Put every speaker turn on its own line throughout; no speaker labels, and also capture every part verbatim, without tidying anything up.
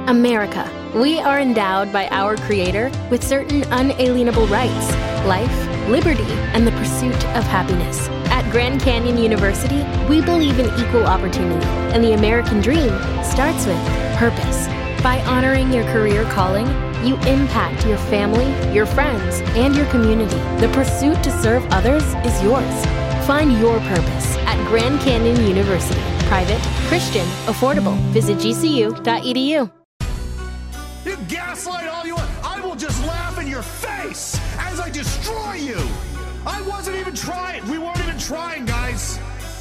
America. We are endowed by our Creator with certain unalienable rights: life, liberty, and the pursuit of happiness. At Grand Canyon University, we believe in equal opportunity, and the American dream starts with purpose. By honoring your career calling, you impact your family, your friends, and your community. The pursuit to serve others is yours. Find your purpose at Grand Canyon University. Private, Christian, affordable. Visit g c u dot e d u.
You gaslight all you want. I will just laugh in your face as I destroy you. I wasn't even trying. We weren't even trying, guys.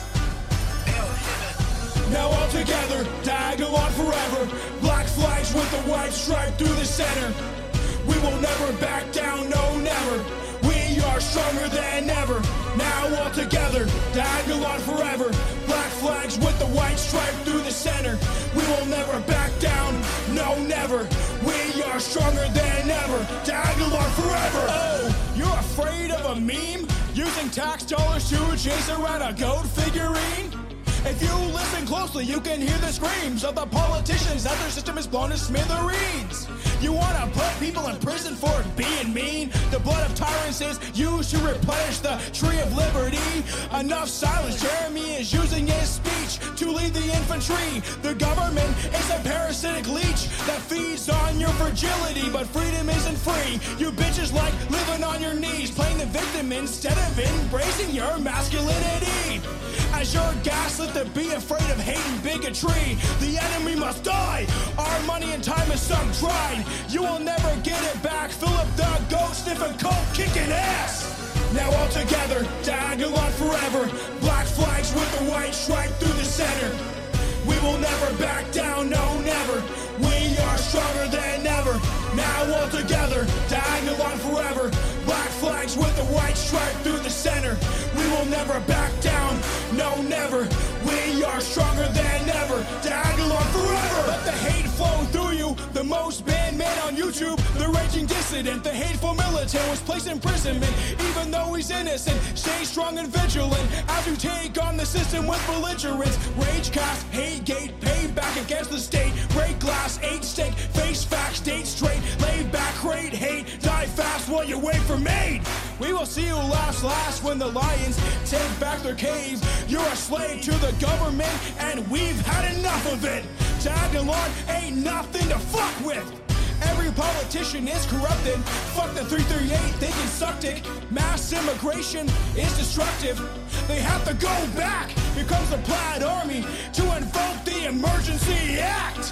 Now all together, diagonal on forever. Black flags with the white stripe through the center. We will never back down, no, never. We are stronger than ever. Now all together, diagonal on forever. Black flags with the white stripe through the center. We will never back down, no, never. We are stronger than ever. Diagonal on forever. Oh, you're afraid of a meme? Using tax dollars to chase around a goat figurine? If you listen closely, you can hear the screams of the politicians that their system is blown to smithereens. You want to put people in prison for being mean? The blood of tyrants is used to replenish the tree of liberty. Enough silence. Jeremy is using his speech to lead the infantry. The government is a parasitic leech that feeds on your fragility, but freedom isn't free. You bitches like living on your knees, playing the victim instead of embracing your masculinity. As you're gaslit to be afraid of hate and bigotry, the enemy must die. Our money and time is sucked dry. You will never get it back. Philip the goat sniffing coke, kicking ass. Now all together, diagonal on forever. Black flags with the white stripe through the center. We will never back down, no, never. We are stronger than ever. Now all together, diagonal on forever. Black flags with the white stripe through the center. We will never back down, no, never. We are stronger than ever. Diagonal on forever. Let the hate flow through you. The most banned man on YouTube, the raging dissident, the hateful militant was placed in imprisonment, even though he's innocent. Stay strong and vigilant as you take on the system with belligerence. Rage cast, hate gate, pay back against the state. Break glass, eight stake, face facts, date straight. Lay back, crate, hate, die fast while you wait for maid. We will see who laughs last when the lions take back their caves. You're a slave to the government, and we've had enough of it. Diagonal on ain't nothing to fuck with. Every politician is corrupted. Fuck the three thirty-eight, they can suck dick. Mass immigration is destructive. They have to go back. Here comes the Plaid Army to invoke the Emergency Act.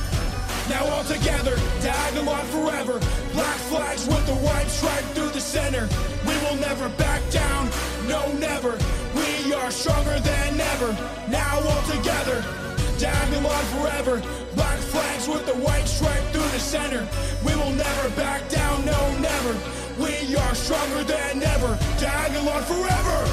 Now all together, diagonal on forever. Black flags with the white stripe through the center. We will never back down, no, never. We are stronger than ever. Now all together, diagonal on forever. Black flags with the white stripe through the center. We will never back down, no, never. We are stronger than ever. Diagonal on forever.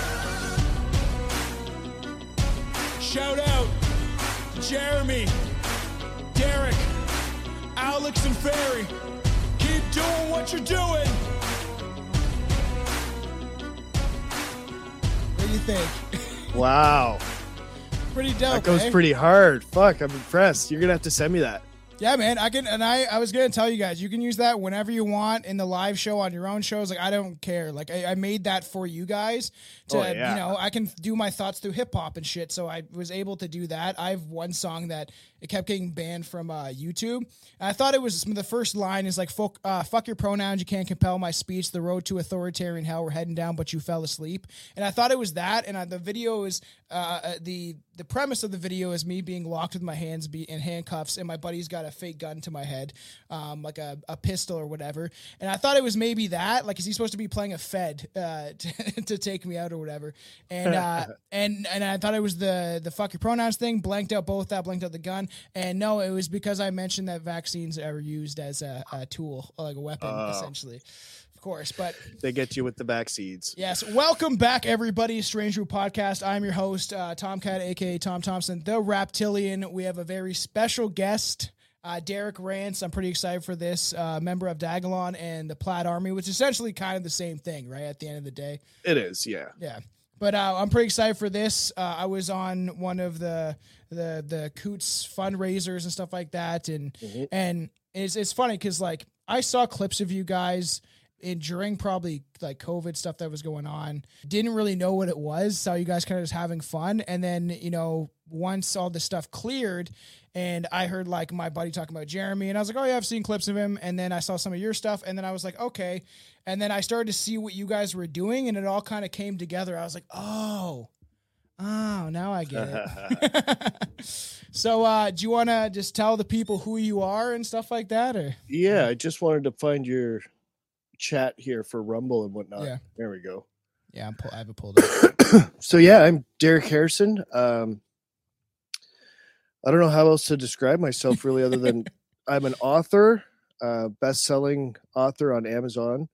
Shout out to Jeremy, Derek, Alex, and Ferry. Keep doing what you're doing. What do you think?
Wow.
Pretty dope.
That goes
eh?
pretty hard. Fuck, I'm impressed. You're gonna have to send me that.
Yeah, man. I can, and I, I was gonna tell you guys, you can use that whenever you want in the live show on your own shows. Like, I don't care. Like, I, I made that for you guys to,
Oh, yeah.
you know, I can do my thoughts through hip hop and shit. So I was able to do that. I have one song that it kept getting banned from uh, YouTube. And I thought it was the first line is like, fuck, uh, fuck your pronouns. You can't compel my speech. The road to authoritarian hell. We're heading down, but you fell asleep. And I thought it was that. And uh, the video is uh, the the premise of the video is me being locked with my hands be in handcuffs, and my buddy's got a fake gun to my head, um, like a, a pistol or whatever. And I thought it was maybe that, like, is he supposed to be playing a Fed uh, to, to take me out or whatever? And uh, and and I thought it was the the fuck your pronouns thing. Blanked out both that, blanked out the gun. And no, it was because I mentioned that vaccines are used as a, a tool, like a weapon,
Oh.
essentially. Of course, but
They get you with the vaccines.
yes, welcome back, everybody. Strange Brew Podcast. I'm your host, uh, Tomcat, aka Tom Thompson, the Raptilian. We have a very special guest, uh, Derek Rance. I'm pretty excited for this. Uh, member of Dagalon and the Plaid Army, which is essentially kind of the same thing, right? At the end of the day,
It is, yeah.
yeah.
But uh, I'm pretty excited for this. Uh, I was on one of the the the Coots fundraisers and stuff like that, and mm-hmm. and it's it's funny because like I saw clips of you guys in during probably like COVID stuff that was going on. Didn't really know what it was. Saw you guys kind of just having fun, and then you know once all this stuff cleared, and I heard like my buddy talking about Jeremy, and I was like, oh yeah, I've seen clips of him, and then I saw some of your stuff, and then I was like, okay, and then I started to see what you guys were doing, and it all kind of came together. I was like, oh, oh, now I get it. So, uh, do you want to just tell the people who you are and stuff like that, or?
Yeah, I just wanted to find your chat here for Rumble and whatnot.
Yeah,
there we go.
Yeah, I'm pull- I have it pulled up.
So yeah, I'm Derek Harrison. Um, I don't know how else to describe myself really, other than I'm an author, uh, best-selling author on Amazon.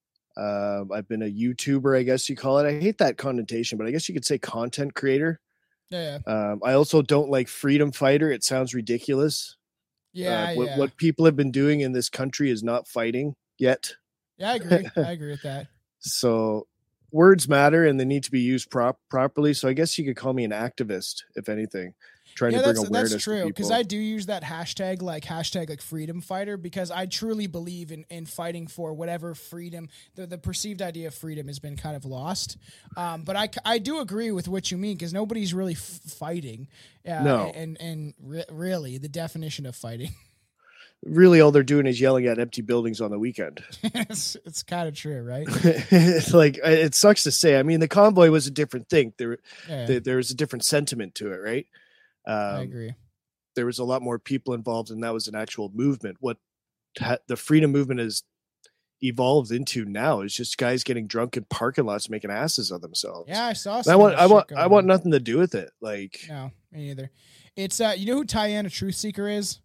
Um, I've been a YouTuber, I guess you call it. I hate that connotation, but I guess you could say content creator.
Yeah.
Um, I also don't like freedom fighter. It sounds ridiculous.
Yeah,
uh, what,
yeah.
what people have been doing in this country is not fighting yet.
Yeah, I agree. I agree with that.
So words matter and they need to be used prop- properly. So I guess you could call me an activist, if anything. Trying
yeah,
to bring
that's,
awareness
that's true,
to
because
people.
I do use that hashtag, like hashtag like freedom fighter, because I truly believe in, in fighting for whatever freedom, the, the perceived idea of freedom has been kind of lost. Um, but I, I do agree with what you mean, because nobody's really f- fighting. Uh,
No.
And, and re- really the definition of fighting.
Really, all they're doing is yelling at empty buildings on the weekend.
it's it's kind of true, right?
It's like, it sucks to say. I mean, the convoy was a different thing. There,
Yeah.
there, there was a different sentiment to it, right? Um,
I agree.
There was a lot more people involved, and that was an actual movement. What ha- the freedom movement has evolved into now is just guys getting drunk in parking lots, making asses of themselves.
Yeah, I saw.
And
Some
I want,
of
I
that
want,
shit
I
going
want
on.
nothing to do with it. Like,
No, me neither. It's uh, you know who Tiana Truth Seeker is?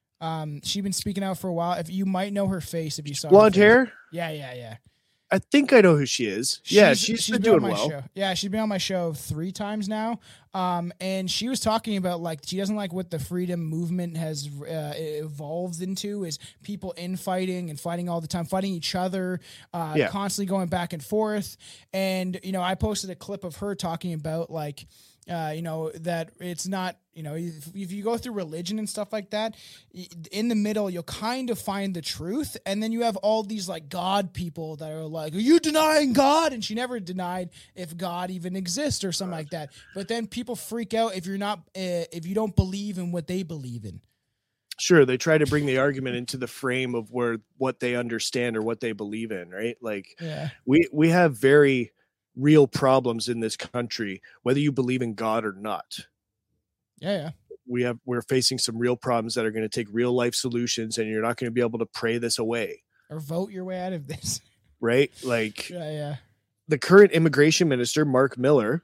Um, she's been speaking out for a while. If you might know her face, if you saw her
blonde
face.
hair.
Yeah, yeah, yeah.
I think I know who she is. Yeah, she's, been,
been
doing
on my
well.
show. Yeah, she's been on my show three times now. Um, and she was talking about like she doesn't like what the freedom movement has uh, evolved into is people infighting and fighting all the time, fighting each other, uh,
Yeah.
constantly going back and forth. And you know, I posted a clip of her talking about like. Uh, you know, that it's not, you know, if, if you go through religion and stuff like that, y- in the middle, you'll kind of find the truth. And then you have all these like God people that are like, are you denying God? And she never denied if God even exists or something like that. But then people freak out if you're not, uh, if you don't believe in what they believe in.
Sure, they try to bring the argument into the frame of where what they understand or what they believe in, right? Like,
Yeah.
we we have very real problems in this country, whether you believe in God or not.
Yeah. Yeah.
We have we're facing some real problems that are going to take real life solutions, and you're not going to be able to pray this away,
Or vote your way out of this.
right? Like,
Yeah. Yeah.
the current immigration minister, Mark Miller,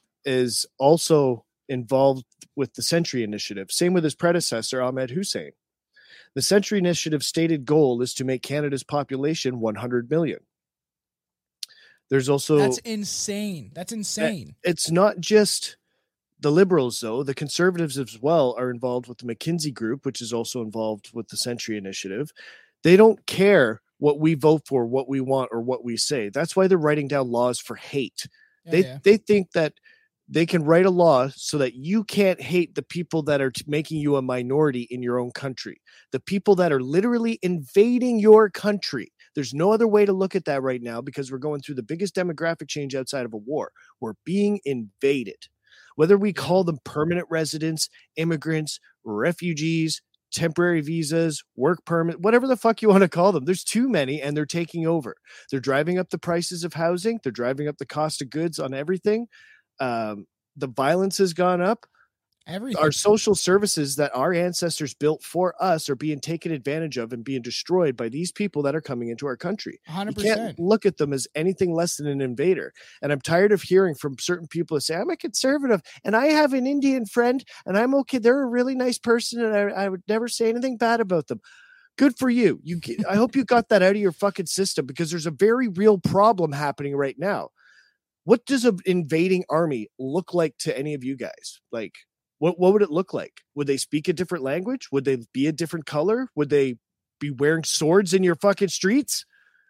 is also involved with the Century Initiative. Same with his predecessor, Ahmed Hussein. The Century Initiative stated goal is to make Canada's population one hundred million. There's also,
That's insane. That's insane.
it's not just the Liberals, though. The Conservatives as well are involved with the McKinsey Group, which is also involved with the Century Initiative. They don't care what we vote for, what we want, or what we say. That's why they're writing down laws for hate.
Yeah,
They
yeah.
they think that they can write a law so that you can't hate the people that are t- making you a minority in your own country, the people that are literally invading your country. There's no other way to look at that right now because we're going through the biggest demographic change outside of a war. We're being invaded. Whether we call them permanent residents, immigrants, refugees, temporary visas, work permit, whatever the fuck you want to call them. There's too many and they're taking over. They're driving up the prices of housing. They're driving up the cost of goods on everything. Um, the violence has gone up.
Everything.
Our social services that our ancestors built for us are being taken advantage of and being destroyed by these people that are coming into our country.
one hundred
You can't
percent.
look at them as anything less than an invader. And I'm tired of hearing from certain people that say, I'm a conservative and I have an Indian friend and I'm okay. They're a really nice person and I, I would never say anything bad about them. Good for you. You, get- I hope you got that out of your fucking system because there's a very real problem happening right now. What does an invading army look like to any of you guys? Like, what, what would it look like? Would they speak a different language? Would they be a different color? Would they be wearing swords in your fucking streets?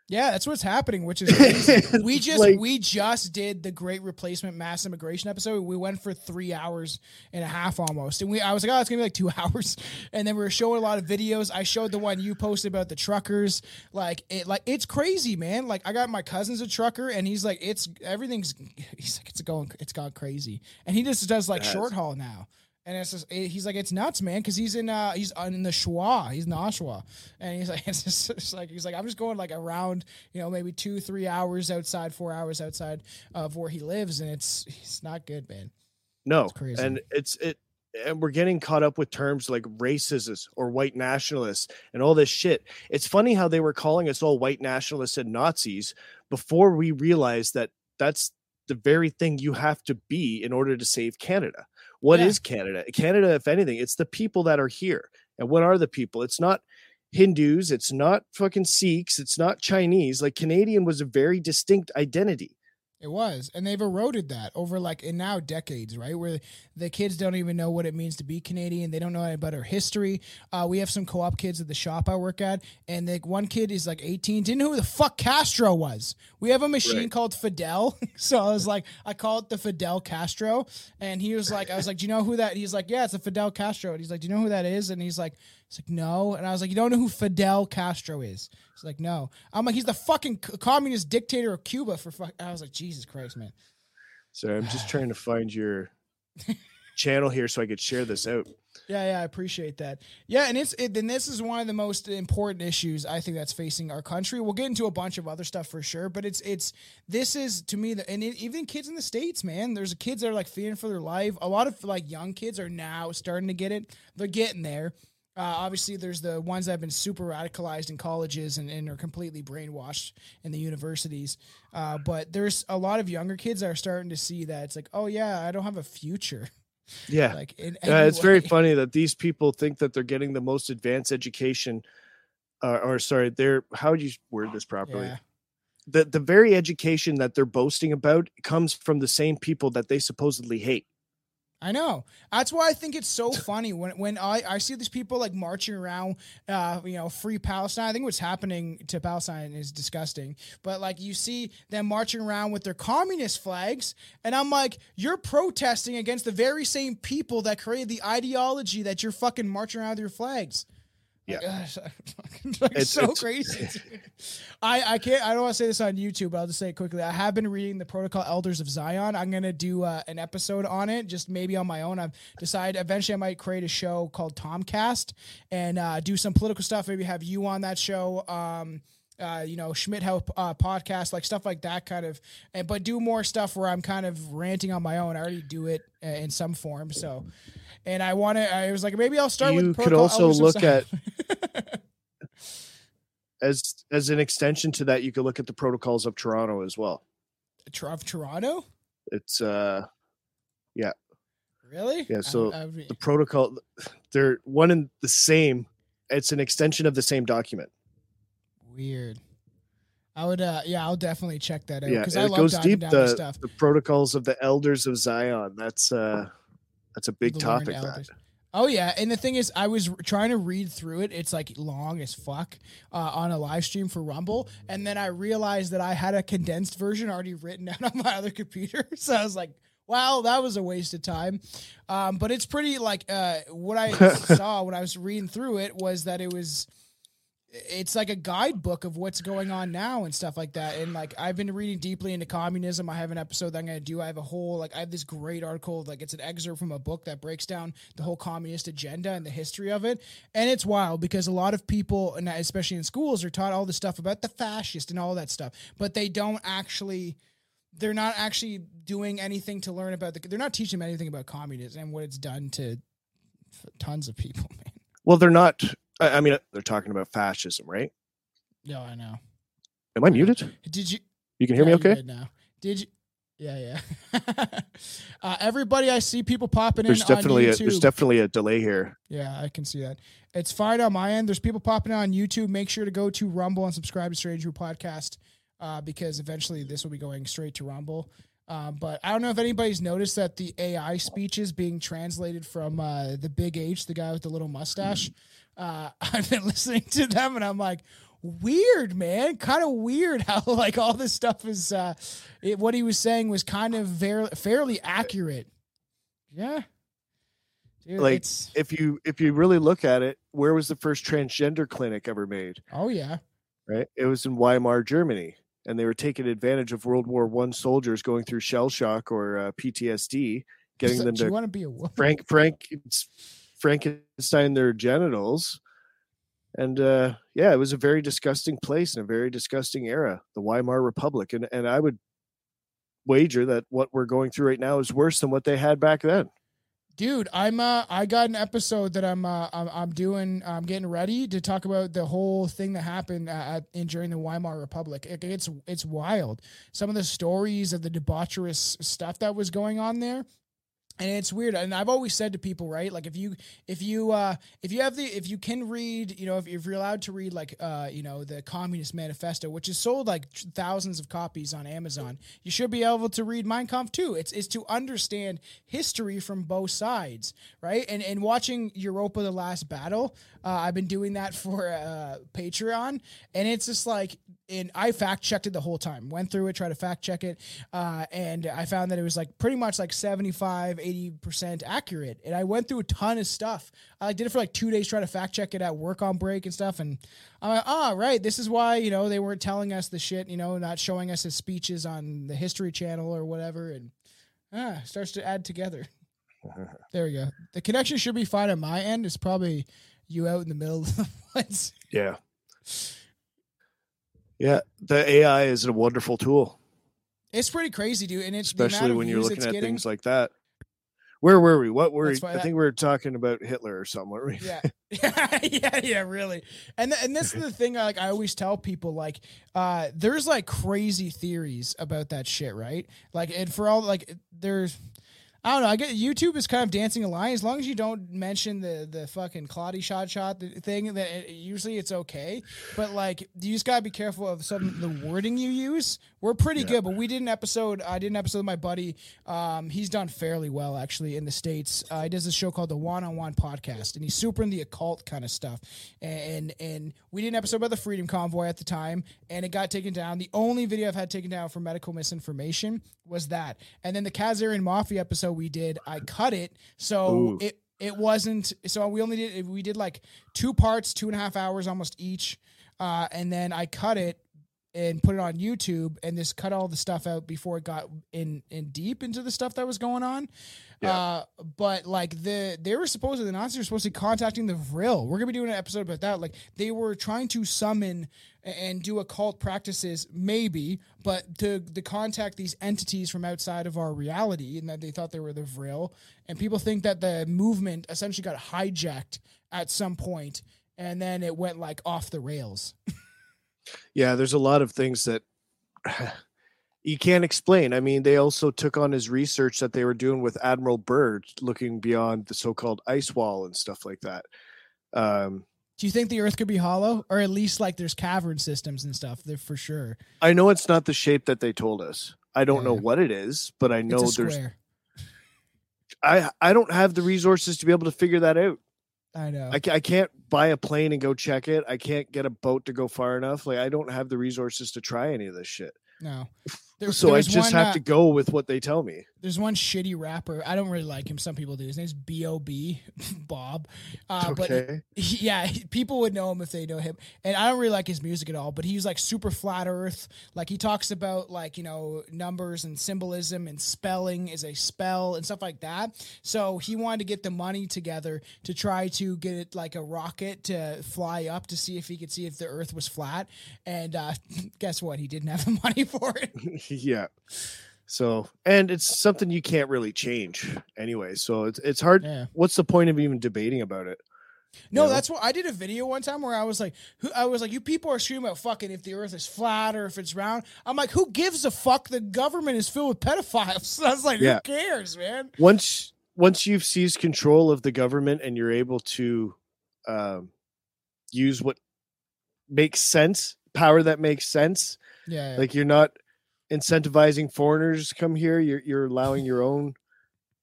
Yeah, that's what's happening, which is crazy. we just
Like-
we just did the Great Replacement Mass Immigration episode. We went for three hours and a half almost, and we I was like, oh, it's gonna be like two hours. And then we were showing a lot of videos. I showed the one you posted about the truckers. Like it, like it's crazy, man. Like I got my cousin's a trucker, and he's like, it's everything's. He's like, it's going, it's gone crazy, and he just does like
Yes.
short haul now. And it's just, he's like, it's nuts, man, because he's in uh he's in the Schwa, he's in Oshawa, and he's like, it's just it's like he's like, I'm just going like around, you know, maybe two, three hours outside, four hours outside of where he lives, and it's it's not good, man.
No,
It's crazy.
and it's it, and we're getting caught up with terms like racists or white nationalists and all this shit. It's funny how they were calling us all white nationalists and Nazis before we realized that that's the very thing you have to be in order to save Canada. What is
Yeah.
Canada? Canada, if anything, it's the people that are here. And what are the people? It's not Hindus. It's not fucking Sikhs. It's not Chinese. Like Canadian was a very distinct identity.
It was, and they've eroded that over like in now decades, right? Where the kids don't even know what it means to be Canadian. They don't know about our history. Uh, we have some co-op kids at the shop I work at, and like one kid is like eighteen, didn't know who the fuck Castro was. We have a machine
Right.
called Fidel, so I was like, I call it the Fidel Castro, and he was like, I was like, do you know who that? He's like, yeah, it's a Fidel Castro, and he's like, do you know who that is? And he's like, he's like, no, and I was like, you don't know who Fidel Castro is? He's like, no. I'm like, he's the fucking c- communist dictator of Cuba for fuck. I was like, Jesus Christ, man.
So I'm just trying to find your channel here so I could share this out.
Yeah, yeah, I appreciate that. Yeah, and it's it, and this is one of the most important issues I think that's facing our country. We'll get into a bunch of other stuff for sure, but it's it's this is to me the, and it, even kids in the States, man. There's kids that are like fearing for their life. A lot of like young kids are now starting to get it. They're getting there. Uh, obviously, there's the ones that have been super radicalized in colleges and, and are completely brainwashed in the universities. Uh, but there's a lot of younger kids that are starting to see that it's like, oh yeah, I don't have a future.
Yeah.
Like, in
Yeah,
any
it's very
way.
funny that these people think that they're getting the most advanced education, uh, or sorry, they're how would you word this properly?
Yeah.
The the very education that they're boasting about comes from the same people that they supposedly hate.
I know. That's why I think it's so funny when when I, I see these people like marching around, uh, you know, free Palestine. I think what's happening to Palestine is disgusting. But like you see them marching around with their communist flags, and I'm like, you're protesting against the very same people that created the ideology that you're fucking marching around with your flags.
Yeah.
Like, like
It's-
so
it's-
crazy. I, I can't, I don't want to say this on YouTube, but I'll just say it quickly. I have been reading the Protocol Elders of Zion. I'm going to do uh, an episode on it, just maybe on my own. I've decided eventually I might create a show called Tomcast and uh, do some political stuff. Maybe have you on that show. Um, uh, you know, Schmidt House uh, podcast, like stuff like that kind of, and, but do more stuff where I'm kind of ranting on my own. I already do it uh, in some form. So, and I want to, I was like, maybe I'll start
You
with
could
Protocol
also
Elders of
look
Zion.
at as as an extension to that, you could look at the protocols of Toronto as well.
Tr- of Toronto.
It's uh
Really?
Yeah,
I-
so
I would-
the protocol, they're one and the same. It's an extension of the same document.
weird. I would, uh, yeah, I'll definitely check that out
Yeah,
because
and
I
it
love
goes
diving
deep.
down
The,
this stuff.
the protocols of the elders of Zion. That's uh that's a big
The learned
topic. That.
elders. Oh yeah, and the thing is, I was r- trying to read through it. It's like long as fuck uh, on a live stream for Rumble, and then I realized that I had a condensed version already written out on my other computer. So I was like, "Wow, that was a waste of time." Um, but it's pretty like uh, what I saw when I was reading through it was that it was. It's like a guidebook of what's going on now and stuff like that. And like, I've been reading deeply into communism. I have an episode that I'm going to do. I have a whole, like, I have this great article, like it's an excerpt from a book that breaks down the whole communist agenda and the history of it. And it's wild because a lot of people, and especially in schools, are taught all this stuff about the fascist and all that stuff, but they don't actually, they're not actually doing anything to learn about the, they're not teaching them anything about communism and what it's done to tons of people, man.
Well, they're not. I I mean, they're talking about fascism, right?
No, I know.
Am I muted?
Did you?
You can hear
Yeah,
me
you're
okay?
good now. Did you? Yeah, yeah. uh, everybody, I see people popping
There's
in
definitely
on
a
YouTube.
there's definitely a delay here.
Yeah, I can see that. It's fine on my end. There's people popping in on YouTube. Make sure to go to Rumble and subscribe to Strange Brew Podcast uh, because eventually this will be going straight to Rumble. Um, but I don't know if anybody's noticed that the A I speech is being translated from uh, the Big H, the guy with the little mustache. Uh, I've been listening to them and I'm like, weird, man. Kind of weird how like all this stuff is. Uh, it, what he was saying was kind of very fairly accurate. Yeah. Dude,
like
it's...
if you if you really look at it, where was the first transgender clinic ever made?
Oh yeah,
right. It was in Weimar, Germany, and they were taking advantage of World War One soldiers going through shell shock or uh, P T S D, getting
so,
them to
you want to be a woman?
Frank Frank Frankenstein their genitals, and uh, yeah, it was a very disgusting place in a very disgusting era, the Weimar Republic, and and I would wager that what we're going through right now is worse than what they had back then.
Dude, I'm uh, I got an episode that I'm uh, I'm, I'm doing. I'm getting ready to talk about the whole thing that happened at, in during the Weimar Republic. It, it's it's wild. Some of the stories of the debaucherous stuff that was going on there. And it's weird. And I've always said to people, right? Like if you, if you, uh, if you have the, if you can read, you know, if, if you're allowed to read like, uh, you know, the Communist Manifesto, which is sold like thousands of copies on Amazon, you should be able to read Mein Kampf too. It's, it's to understand history from both sides, right? And, and watching Europa, the Last Battle, uh, I've been doing that for, uh, Patreon, and it's just like, and I fact checked it the whole time, went through it, tried to fact check it. Uh, and I found that it was like pretty much like seventy-five, eighty percent accurate. And I went through a ton of stuff. I did it for like two days, trying to fact check it at work on break and stuff. And I'm like, oh, right. This is why, you know, they weren't telling us the shit, you know, not showing us his speeches on the History Channel or whatever. And ah, starts to add together. There we go. The connection should be fine on my end. It's probably you out in the middle of the woods.
Yeah. Yeah, the A I is a wonderful tool.
It's pretty crazy, dude, and it's
especially when you're looking at
getting.
things like that. Where were we? What were we?
I
think we were talking about Hitler or something, weren't we?
Yeah, yeah, yeah, yeah, really. And th- and this is the thing. Like I always tell people, like, uh, there's like crazy theories about that shit, right? Like, and for all like, there's. I don't know. I get YouTube is kind of dancing a line. As long as you don't mention the the fucking Claudie shot shot thing, that it, usually it's okay. But like, you just gotta be careful of some of the wording you use. We're pretty yeah. good, but we did an episode. I did an episode with my buddy. Um, he's done fairly well actually in the States. Uh, he does this show called the One on One Podcast, and he's super in the occult kind of stuff. And and we did an episode about the Freedom Convoy at the time, and it got taken down. The only video I've had taken down for medical misinformation was that. And then the Khazarian Mafia episode we did, I cut it so Ooh. it it wasn't. So we only did we did like two parts, two and a half hours almost each, uh, and then I cut it and put it on YouTube and just cut all the stuff out before it got in in deep into the stuff that was going on. Yeah. Uh, but like the they were supposed to the Nazis were supposed to be contacting the Vril. We're gonna be doing an episode about that. Like they were trying to summon and do occult practices, maybe, but to, to contact these entities from outside of our reality, and that they thought they were the Vril. And people think that the movement essentially got hijacked at some point, and then it went like off the rails.
Yeah, there's a lot of things that you can't explain. I mean, they also took on his research that they were doing with Admiral Byrd, looking beyond the so-called ice wall and stuff like that. Um,
Do you think the Earth could be hollow, or at least like there's cavern systems and stuff? There for sure.
I know it's not the shape that they told us. I don't yeah. know what it is, but I know there's. I I don't have the resources to be able to figure that out.
I know.
I, I can't buy a plane and go check it. I can't get a boat to go far enough. Like I don't have the resources to try any of this shit.
No.
There's, so I just one, have uh, to go with what they tell me.
There's one shitty rapper. I don't really like him. Some people do. His name's B O B Bob. Uh,
okay.
But he, yeah, people would know him if they know him. And I don't really like his music at all, but he's like super flat earth. Like he talks about like, you know, numbers and symbolism and spelling is a spell and stuff like that. So he wanted to get the money together to try to get it like a rocket to fly up to see if he could see if the earth was flat. And uh, guess what? He didn't have the money for it.
Yeah. So, and it's something you can't really change anyway. So it's it's hard. Yeah. What's the point of even debating about it?
No, you know? That's what I did a video one time where I was like, who I was like, you people are screaming about fucking if the earth is flat or if it's round. I'm like, who gives a fuck? The government is filled with pedophiles. I was like, yeah. Who cares, man?
Once once you've seized control of the government and you're able to um, use what makes sense, power that makes sense.
Yeah.
Like you're not incentivizing foreigners to come here. You're you're allowing your own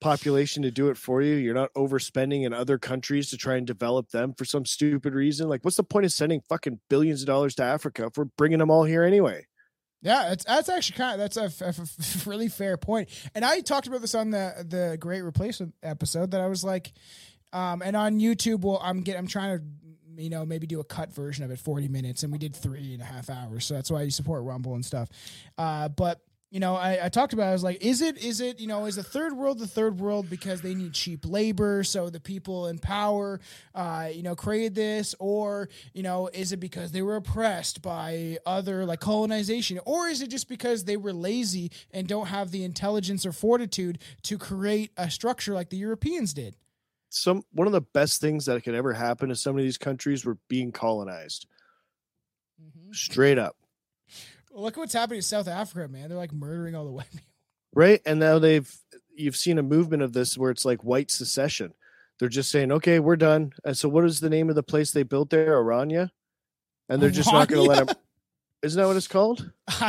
population to do it for you. You're not overspending in other countries to try and develop them for some stupid reason. Like, what's the point of sending fucking billions of dollars to Africa if we're bringing them all here anyway?
Yeah, it's, that's actually kind of, that's a, f- f- really fair point. And I talked about this on the, the Great Replacement episode that I was like, um, and on YouTube, well, I'm getting, I'm trying to, you know, maybe do a cut version of it, forty minutes, and we did three and a half hours. So that's why you support Rumble and stuff. Uh, but you know, I, I talked about it. I was like, is it, is it, you know, is the third world the third world because they need cheap labor? So the people in power, uh, you know, created this, or, you know, is it because they were oppressed by other like colonization, or is it just because they were lazy and don't have the intelligence or fortitude to create a structure like the Europeans did?
Some, one of the best things that could ever happen to some of these countries were being colonized. Mm-hmm. Straight up.
Look at what's happening in South Africa, man. They're like murdering all the white people.
Right. And now they've, you've seen a movement of this where it's like white secession. They're just saying, okay, we're done. And so what is the name of the place they built there? Orania? And they're just Orania? Not going to let them. Isn't that what it's called?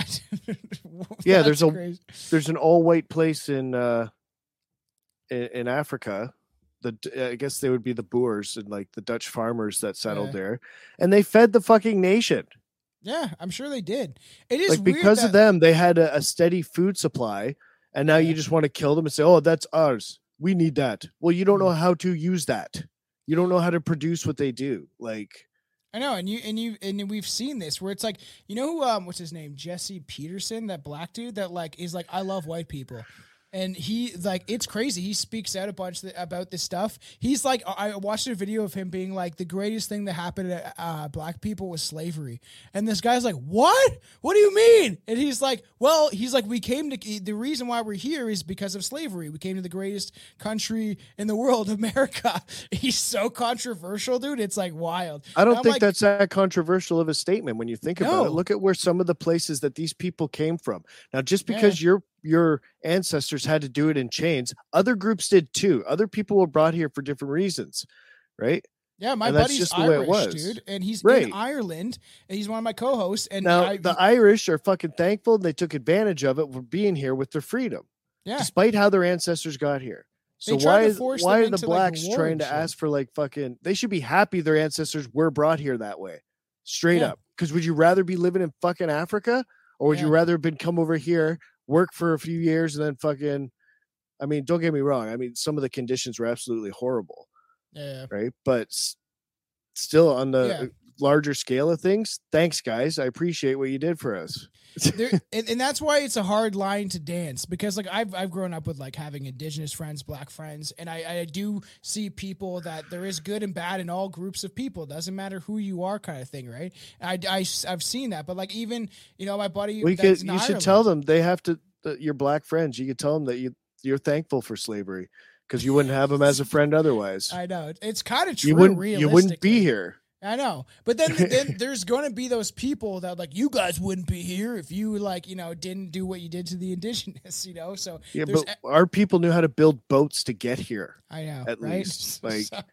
Yeah. There's a, crazy. There's an all white place in, uh, in, in Africa. The, I guess they would be the Boers and like the Dutch farmers that settled yeah. there, and they fed the fucking nation.
Yeah, I'm sure they did. It is
like because
that-
of them, they had a, a steady food supply, and now yeah. you just want to kill them and say, "Oh, that's ours. We need that." Well, you don't know how to use that. You don't know how to produce what they do. Like,
I know, and you and you and we've seen this where it's like, you know, who, um, what's his name, Jesse Peterson, that black dude that like is like, I love white people. And he, like, it's crazy. He speaks out a bunch about this stuff. He's like, I watched a video of him being like, the greatest thing that happened to uh, black people was slavery. And this guy's like, what? What do you mean? And he's like, well, he's like, we came to, the reason why we're here is because of slavery. We came to the greatest country in the world, America. He's so controversial, dude. It's like wild.
I don't think like, that's that controversial of a statement when you think about no. it. Look at where some of the places that these people came from. Now, just because yeah. you're, your ancestors had to do it in chains, other groups did too. Other people were brought here for different reasons, right?
Yeah, my and buddy's just Irish, dude, and he's right. in Ireland, and he's one of my co-hosts. And
now
I,
the Irish are fucking thankful they took advantage of it for being here with their freedom, yeah. despite how their ancestors got here. So why is why are the blacks like trying to shit. ask for like fucking? They should be happy their ancestors were brought here that way, straight yeah. up. Because would you rather be living in fucking Africa, or would yeah. you rather have been come over here? Work for a few years and then fucking, I mean, don't get me wrong. I mean, some of the conditions were absolutely horrible.
Yeah.
Right. But s- still on the yeah. larger scale of things, thanks guys. I appreciate what you did for us.
there, and, and that's why it's a hard line to dance, because like I've, I've grown up with like having indigenous friends, black friends. And I, I do see people that there is good and bad in all groups of people. It doesn't matter who you are kind of thing. Right. I, I, I've seen that, but like, even, you know, my buddy,
we could, you should tell them they have to, uh, your black friends, you could tell them that you, you're thankful for slavery because you wouldn't have them as a friend otherwise.
I know it's kind of true.
You wouldn't, you wouldn't be here.
I know, but then, then there's going to be those people that like, you guys wouldn't be here if you like, you know, didn't do what you did to the indigenous, you know? So
yeah, but a- our people knew how to build boats to get here.
I know,
at
right?
least like so,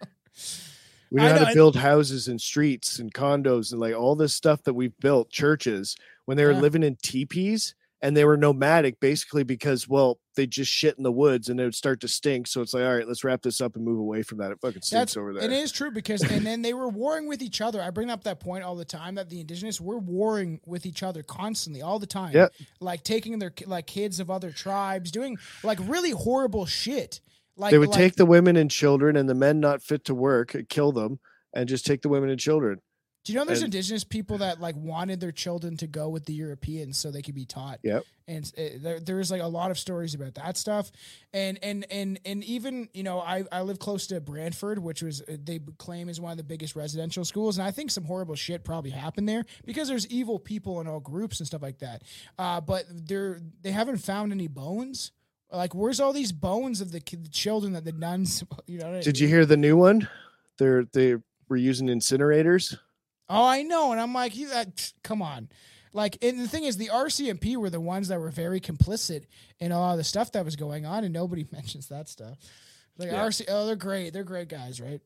we know, know how to build houses and streets and condos and like all this stuff that we've built, churches, when they were yeah. living in teepees. And they were nomadic basically because, well, they just shit in the woods and it would start to stink. So it's like, all right, let's wrap this up and move away from that. It fucking stinks That's, over there.
It is true because, and then they were warring with each other. I bring up that point all the time that the indigenous were warring with each other constantly, all the time.
Yeah.
Like taking their like kids of other tribes, doing like really horrible shit. Like
they would
like,
take the women and children and the men not fit to work, kill them, and just take the women and children.
Do you know there's
and,
indigenous people that like wanted their children to go with the Europeans so they could be taught?
Yep.
And it, there, there's like a lot of stories about that stuff. And, and, and, and even, you know, I, I live close to Brantford, which was, they claim is one of the biggest residential schools. And I think some horrible shit probably happened there because there's evil people in all groups and stuff like that. Uh, but they're, they haven't found any bones. Like, where's all these bones of the, the children that the nuns, you know?
Did you hear the new one? They're, they were using incinerators.
Oh, I know. And I'm like, you, uh, come on. Like, and the thing is, the R C M P were the ones that were very complicit in a lot of the stuff that was going on, and nobody mentions that stuff. Like, yeah. R C, oh, they're great. They're great guys, right?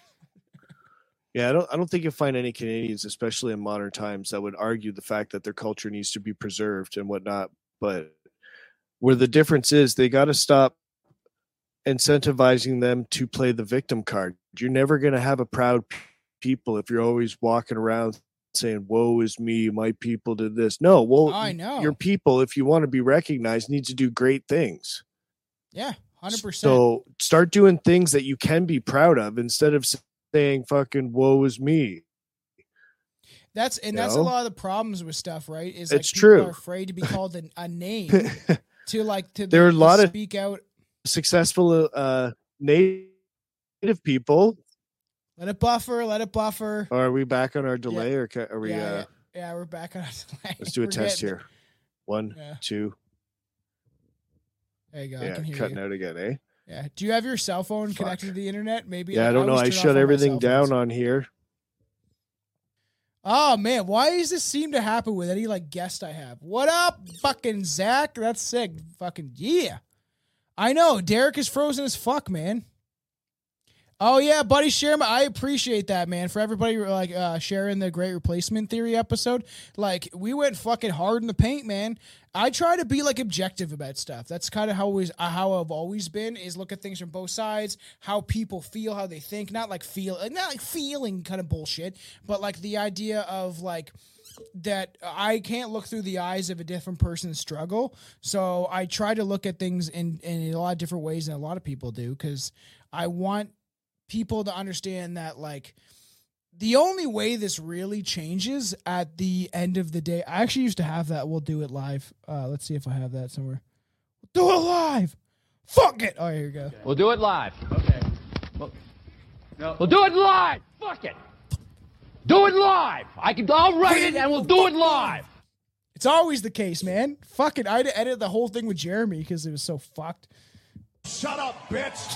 Yeah, I don't I don't think you'll find any Canadians, especially in modern times, that would argue the fact that their culture needs to be preserved and whatnot. But where the difference is, they got to stop incentivizing them to play the victim card. You're never going to have a proud people if you're always walking around saying, woe is me, my people did this. No, well,
I know
your people, if you want to be recognized, need to do great things.
Yeah, one hundred percent.
So start doing things that you can be proud of instead of saying fucking woe is me.
That's and
you
that's
know?
a lot of the problems with stuff, right? Is like
it's
people
true.
are afraid to be called a, a name to like to
there are a lot
to
of
speak out.
Successful uh, native people.
Let it buffer. Let it buffer.
Or are we back on our delay,
yeah.
or ca- are we?
Yeah,
uh,
yeah. yeah, we're back on our delay.
Let's do a
we're
test
getting...
here. One,
yeah.
two.
There you go.
Yeah,
I can hear
cutting
you.
out again, eh?
Yeah. Do you have your cell phone
Fuck.
connected to the internet? Maybe.
Yeah, I don't know. I shut everything down on here.
Oh man, why does this seem to happen with any like guest I have? What up, fucking Zach? That's sick. Fucking yeah. I know Derek is frozen as fuck, man. Oh yeah, buddy, share my. I appreciate that, man. For everybody like uh, sharing the Great Replacement Theory episode, like we went fucking hard in the paint, man. I try to be like objective about stuff. That's kind of how always uh, how I've always been. Is look at things from both sides, how people feel, how they think, not like feel, not like feeling kind of bullshit, but like the idea of like. That I can't look through the eyes of a different person's struggle. So I try to look at things in, in a lot of different ways than a lot of people do. Cause I want people to understand that like the only way this really changes at the end of the day, I actually used to have that. We'll do it live. Uh, let's see if I have that somewhere. We'll do it live. Fuck it. Oh, here you go.
Okay. We'll do it live.
Okay.
We'll, no. we'll do it live. Fuck it. Do it live. I can. I'll write it and we'll do it live.
It's always the case, man. Fuck it. I had to edit the whole thing with Jeremy because it was so fucked.
Shut up, bitch.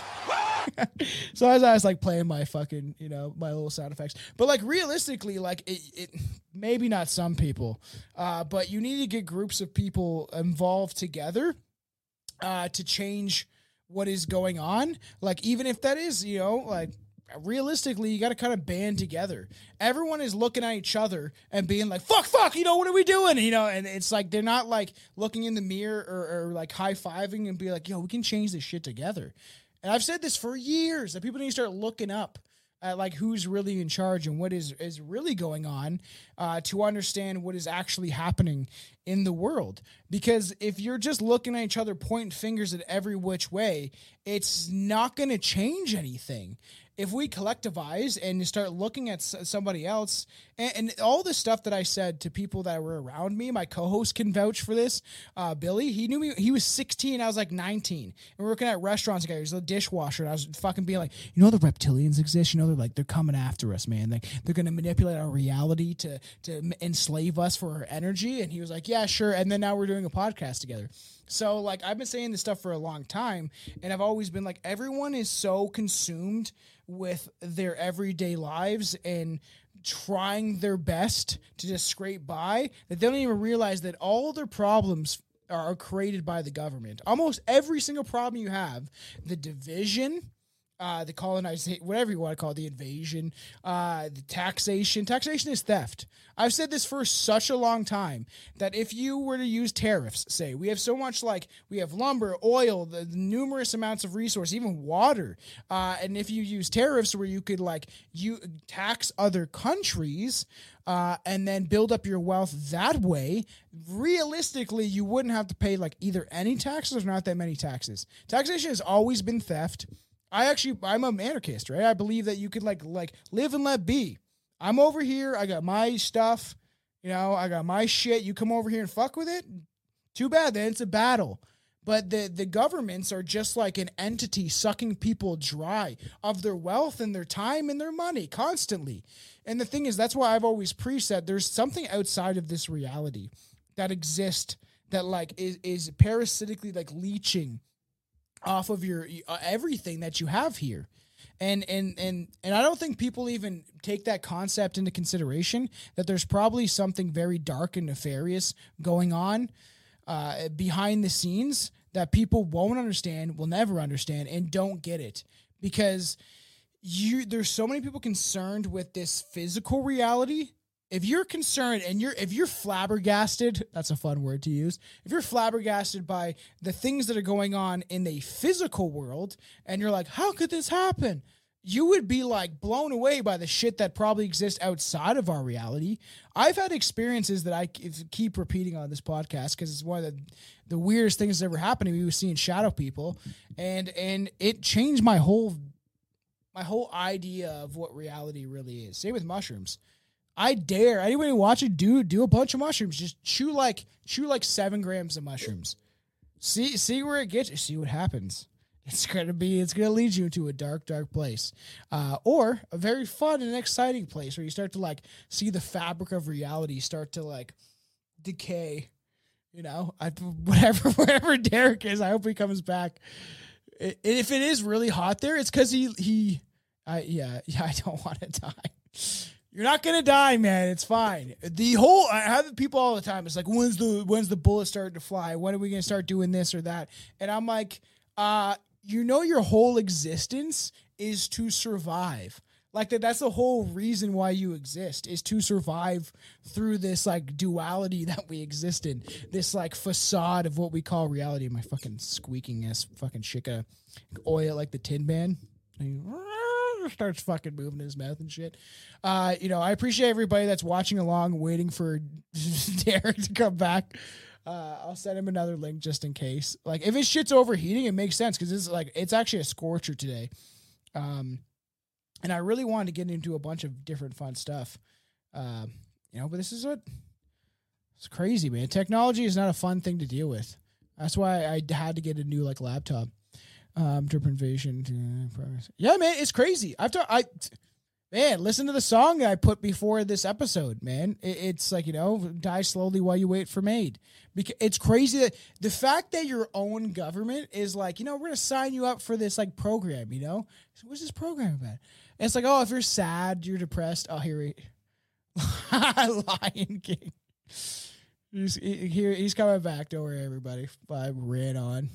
So as I was like playing my fucking, you know, my little sound effects, but like realistically, like it, it maybe not some people, uh, but you need to get groups of people involved together, uh, to change what is going on. Like, even if that is, you know, like realistically, you got to kind of band together. Everyone is looking at each other and being like, fuck, fuck, you know, what are we doing? You know, and it's like, they're not like looking in the mirror or, or like high-fiving and be like, yo, we can change this shit together. And I've said this for years, that people need to start looking up at like who's really in charge and what is, is really going on, uh, to understand what is actually happening in the world. Because if you're just looking at each other, pointing fingers at every which way, it's not going to change anything. If we collectivize and start looking at somebody else, and, and all the stuff that I said to people that were around me, my co-host can vouch for this. Uh, Billy, he knew me. He was sixteen. I was like nineteen. And we were working at restaurants together. He was a dishwasher. And I was fucking being like, you know, the reptilians exist. You know, they're like, they're coming after us, man. Like, they're going to manipulate our reality to, to enslave us for our energy. And he was like, yeah, sure. And then now we're doing a podcast together. So like, I've been saying this stuff for a long time, and I've always been like, everyone is so consumed with their everyday lives and trying their best to just scrape by that they don't even realize that all their problems are created by the government. Almost every single problem you have, the division, uh, the colonization, whatever you want to call it, the invasion, uh, the taxation. Taxation is theft. I've said this for such a long time that if you were to use tariffs, say, we have so much, like, we have lumber, oil, the, the numerous amounts of resource, even water. Uh, and if you use tariffs where you could, like, you tax other countries, uh, and then build up your wealth that way, realistically, you wouldn't have to pay, like, either any taxes or not that many taxes. Taxation has always been theft. I actually, I'm an anarchist, right? I believe that you could like, like live and let be. I'm over here. I got my stuff, you know, I got my shit. You come over here and fuck with it. Too bad. Then it's a battle. But the, the governments are just like an entity sucking people dry of their wealth and their time and their money constantly. And the thing is, that's why I've always pre-said there's something outside of this reality that exists that like is, is parasitically like leeching off of your uh, everything that you have here. And, and, and, and I don't think people even take that concept into consideration, that there's probably something very dark and nefarious going on uh, behind the scenes that people won't understand, will never understand, and don't get it. Because you, there's so many people concerned with this physical reality if you're concerned and you're if you're flabbergasted, that's a fun word to use. If you're flabbergasted by the things that are going on in the physical world, and you're like, how could this happen? You would be like blown away by the shit that probably exists outside of our reality. I've had experiences that I keep repeating on this podcast because it's one of the, the weirdest things that's ever happened to me. We were seeing shadow people, and and it changed my whole my whole idea of what reality really is. Same with mushrooms. I dare anybody watch it do do a bunch of mushrooms. Just chew like chew like seven grams of mushrooms. See see where it gets you. See what happens. It's gonna be. It's gonna lead you to a dark, dark place, uh, or a very fun and exciting place where you start to like see the fabric of reality start to like decay. You know, I, whatever, wherever Derek is, I hope he comes back. It, if it is really hot there, it's because he he. I yeah yeah. I don't want to die. You're not gonna die, man. It's fine. The whole I have people all the time. It's like, when's the when's the bullet starting to fly? When are we gonna start doing this or that? And I'm like, uh. You know, your whole existence is to survive. Like that, that's the whole reason why you exist, is to survive through this like duality that we exist in, this like facade of what we call reality. My fucking squeaking ass fucking shika oil like the Tin Man. He starts fucking moving his mouth and shit. Uh, you know, I appreciate everybody that's watching along, waiting for Derek to come back. Uh, I'll send him another link just in case. Like, if his shit's overheating, it makes sense because it's like it's actually a scorcher today. Um, and I really wanted to get into a bunch of different fun stuff. Um, you know, but this is what it's crazy, man. Technology is not a fun thing to deal with. That's why I had to get a new like laptop. Um, drip invasion. Yeah, man, it's crazy. I've ta- I. Man, listen to the song that I put before this episode, man. It, it's like, you know, die slowly while you wait for maid. Because it's crazy that the fact that your own government is like, you know, we're going to sign you up for this like program, you know? So what's this program about? And it's like, oh, if you're sad, you're depressed. Oh, here we Lion King. He's, he, he's coming back. Don't worry, everybody. I ran on.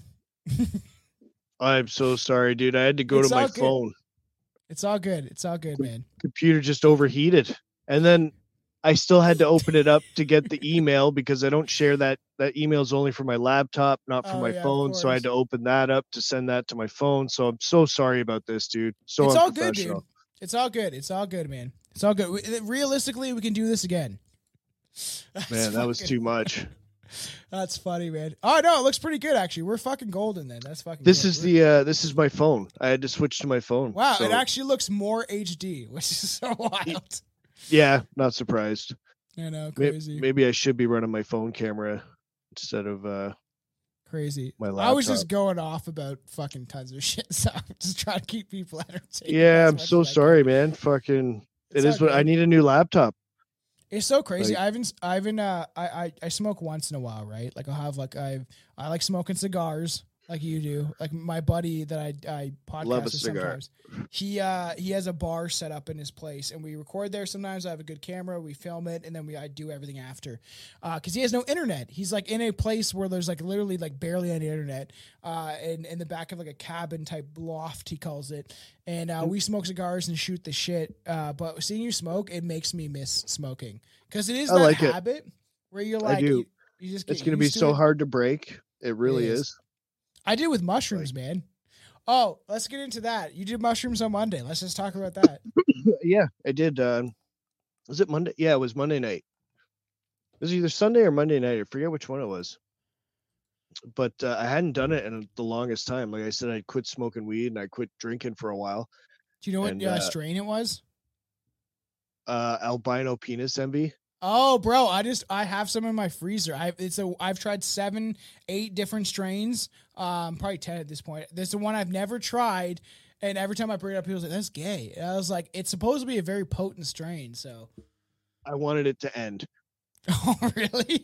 I'm so sorry, dude. I had to go
It's
to my
all good.
phone.
It's all good. It's all good, man.
Computer just overheated, and then I still had to open it up to get the email because I don't share that. That email is only for my laptop, not for
Oh,
my
yeah, of
phone. So I had to open that up to send that to my phone. So I'm so sorry about this, dude. So
It's all good, dude.
unprofessional.
It's all good. It's all good, man. It's all good. We, realistically, we can do this again. That's
Man, that was
fucking-
too much.
That's funny, man. Oh no, it looks pretty good actually. We're fucking golden then. That's fucking.
This
good.
is
We're-
the uh this is my phone. I had to switch to my phone.
wow.
So,
It actually looks more H D, which is so wild.
yeah, not surprised.
I know,
May-
crazy,
Maybe I should be running my phone camera instead of uh
crazy.
my
I was just
laptop.
going off about fucking tons of shit, so I'm just trying to keep people entertained.
Yeah,
as
I'm
much
so
as I can.
sorry, man. Fucking
It's
it is
all
what I
good.
need a new laptop.
It's so crazy.
Like-
I haven't, I haven't, uh, I, I, I smoke once in a while, right? Like I'll have like, I, I like smoking cigars like you do. Like my buddy that I, I podcast
Love a
with
cigar.
sometimes. He, uh, he has a bar set up in his place and we record there. Sometimes I have a good camera, we film it, and then we, I do everything after. Uh, cause he has no internet. He's like in a place where there's like literally like barely any internet, uh, in, in the back of like a cabin type loft, he calls it. And, uh, we smoke cigars and shoot the shit. Uh, but seeing you smoke, it makes me miss smoking. Cause it is
I
that
like it.
habit where you're
I
like,
do.
You, you just get
It's gonna be
used to
so
it.
hard to break. It really
is.
is.
I did with mushrooms, man. Oh, let's get into that. You did mushrooms on Monday. Let's just talk about that.
Yeah, I did. Um, was it Monday? Yeah, it was Monday night. It was either Sunday or Monday night. I forget which one it was. But uh, I hadn't done it in the longest time. Like I said, I quit smoking weed and I quit drinking for a while.
Do you know what
And,
uh,
uh,
strain it was?
Uh, albino penis envy.
Oh, bro, I just I have some in my freezer. I it's a I've tried seven, eight different strains. Um, probably ten at this point. There's the one I've never tried, and every time I bring it up, people's like, "That's gay." And I was like, "It's supposed to be a very potent strain." So,
I wanted it to end.
oh really?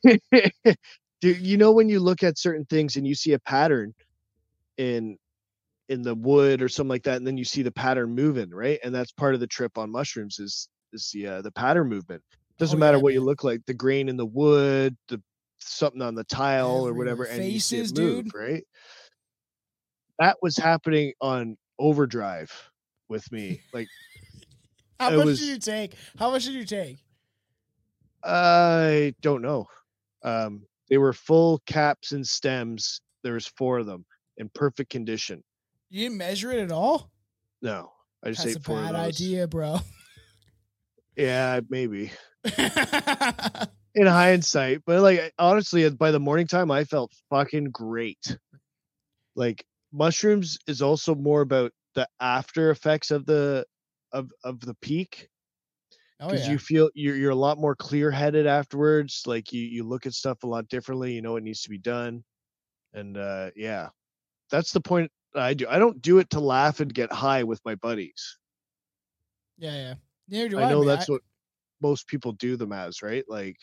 Dude, you know when you look at certain things and you see a pattern in in the wood or something like that, and then you see the pattern moving, right? And that's part of the trip on mushrooms is is the uh, the pattern movement. Doesn't
Oh,
matter
yeah,
what you
man.
look like, the grain in the wood, the something on the tile or whatever,
Everywhere.
and you see it
Faces,
move,
dude.
right? That was happening on overdrive with me. Like
How
It
much
was-
did you take? How much did you take?
I don't know. Um, they were full caps and stems. There was four of them in perfect condition.
You didn't measure it at all?
No, I just
That's
ate
a
four
bad
of those.
idea, bro.
Yeah, maybe. In hindsight, but like honestly, by the morning time, I felt fucking great. Like mushrooms is also more about the after effects of the of of the peak.
Oh
Because
yeah.
you feel you're you're a lot more clear headed afterwards. Like you you look at stuff a lot differently. You know what needs to be done, and uh, yeah, that's the point I do. I don't do it to laugh and get high with my buddies.
Yeah, yeah. Neither do
I
I.
know
man.
that's
I-
what most people do them as, right? Like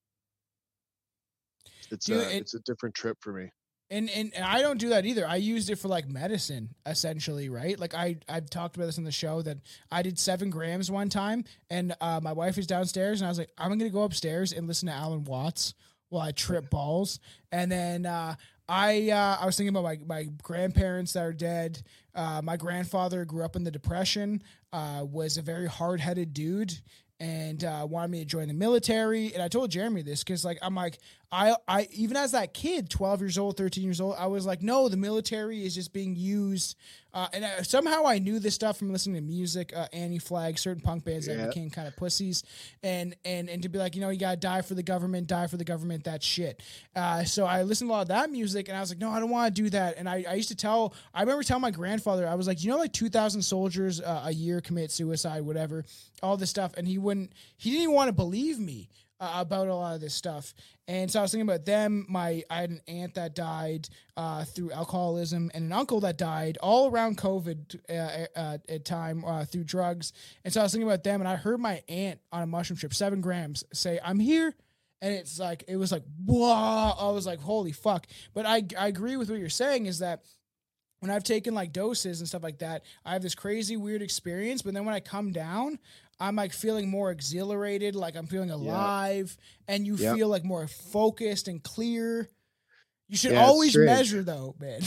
it's
Dude,
a
it-
it's a different trip for me.
And, and and I don't do that either. I used it for like medicine, essentially, right? Like I I've talked about this on the show that I did seven grams one time, and uh, my wife is downstairs, and I was like, I'm gonna go upstairs and listen to Alan Watts while I trip balls. And then uh, I uh, I was thinking about my my grandparents that are dead. Uh, my grandfather grew up in the Depression, uh, was a very hard headed dude. And uh, wanted me to join the military, and I told Jeremy this because, like, I'm like, I, I even as that kid, twelve years old, thirteen years old, I was like, no, the military is just being used, uh, and I, somehow I knew this stuff from listening to music, uh, Anti-Flag, certain punk bands
Yeah.
that became kind of pussies, and and and to be like, you know, you gotta die for the government, die for the government, that shit. Uh, so I listened to a lot of that music, and I was like, no, I don't want to do that. And I, I used to tell, I remember telling my grandfather, I was like, you know, like two thousand soldiers uh, a year commit suicide, whatever, all this stuff, and he wouldn't, he didn't even want to believe me uh, about a lot of this stuff. And so I was thinking about them. My I had an aunt that died uh, through alcoholism, and an uncle that died all around COVID uh, uh, at time uh, through drugs. And so I was thinking about them, and I heard my aunt on a mushroom trip, seven grams, say, "I'm here." And it's like, it was like, whoa. I was like, holy fuck. But I, I agree with what you're saying is that when I've taken like doses and stuff like that, I have this crazy weird experience. But then when I come down, I'm like feeling more exhilarated, like I'm feeling alive, and you
Yep.
feel like more focused and clear. You should
Yeah, it's
always
strange.
measure though, man.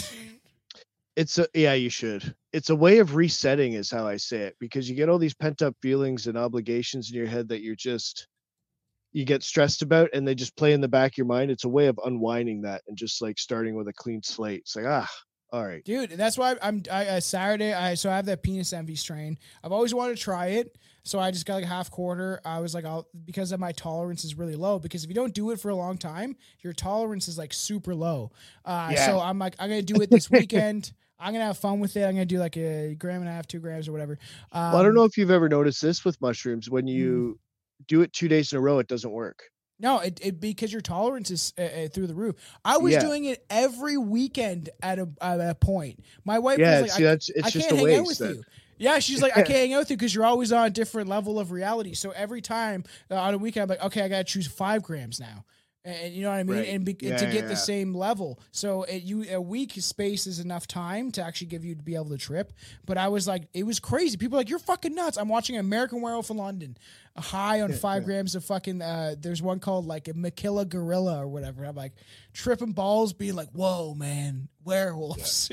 It's a yeah, you should. It's a way of resetting, is how I say it, because you get all these pent up feelings and obligations in your head that you're just you get stressed about, and they just play in the back of your mind. It's a way of unwinding that and just like starting with a clean slate. It's like, ah, all right.
Dude, that's why I'm I, uh, Saturday. I so I have that penis envy strain. I've always wanted to try it, so I just got like a half quarter. I was like, I'll because of my tolerance is really low. Because if you don't do it for a long time, your tolerance is like super low. Uh,
Yeah.
So I'm like, I'm gonna do it this weekend. I'm gonna have fun with it. I'm gonna do like a gram and a half, two grams or whatever. Um,
Well, I don't know if you've ever noticed this with mushrooms. When you do it two days in a row, it doesn't work.
No, it, it because your tolerance is uh, uh, through the roof. I was
Yeah.
doing it every weekend at a at a point. My wife
Yeah,
was like,
see,
I,
that's it's
I
just
can't
a
hang out
waste.
with
Then.
you. Yeah, she's like, I can't hang out with you because you're always on a different level of reality. So every time uh, on a weekend, I'm like, okay, I got to choose five grams now. And, and you know what I mean?
Right.
And, be,
Yeah,
and to
yeah,
get
yeah.
the same level. So it, you a week space is enough time to actually give you to be able to trip. But I was like, it was crazy. People are like, you're fucking nuts. I'm watching American Werewolf in London, a high on five grams of fucking, uh, there's one called like a Makilla Gorilla or whatever. I'm like tripping balls being like, whoa, man, werewolves.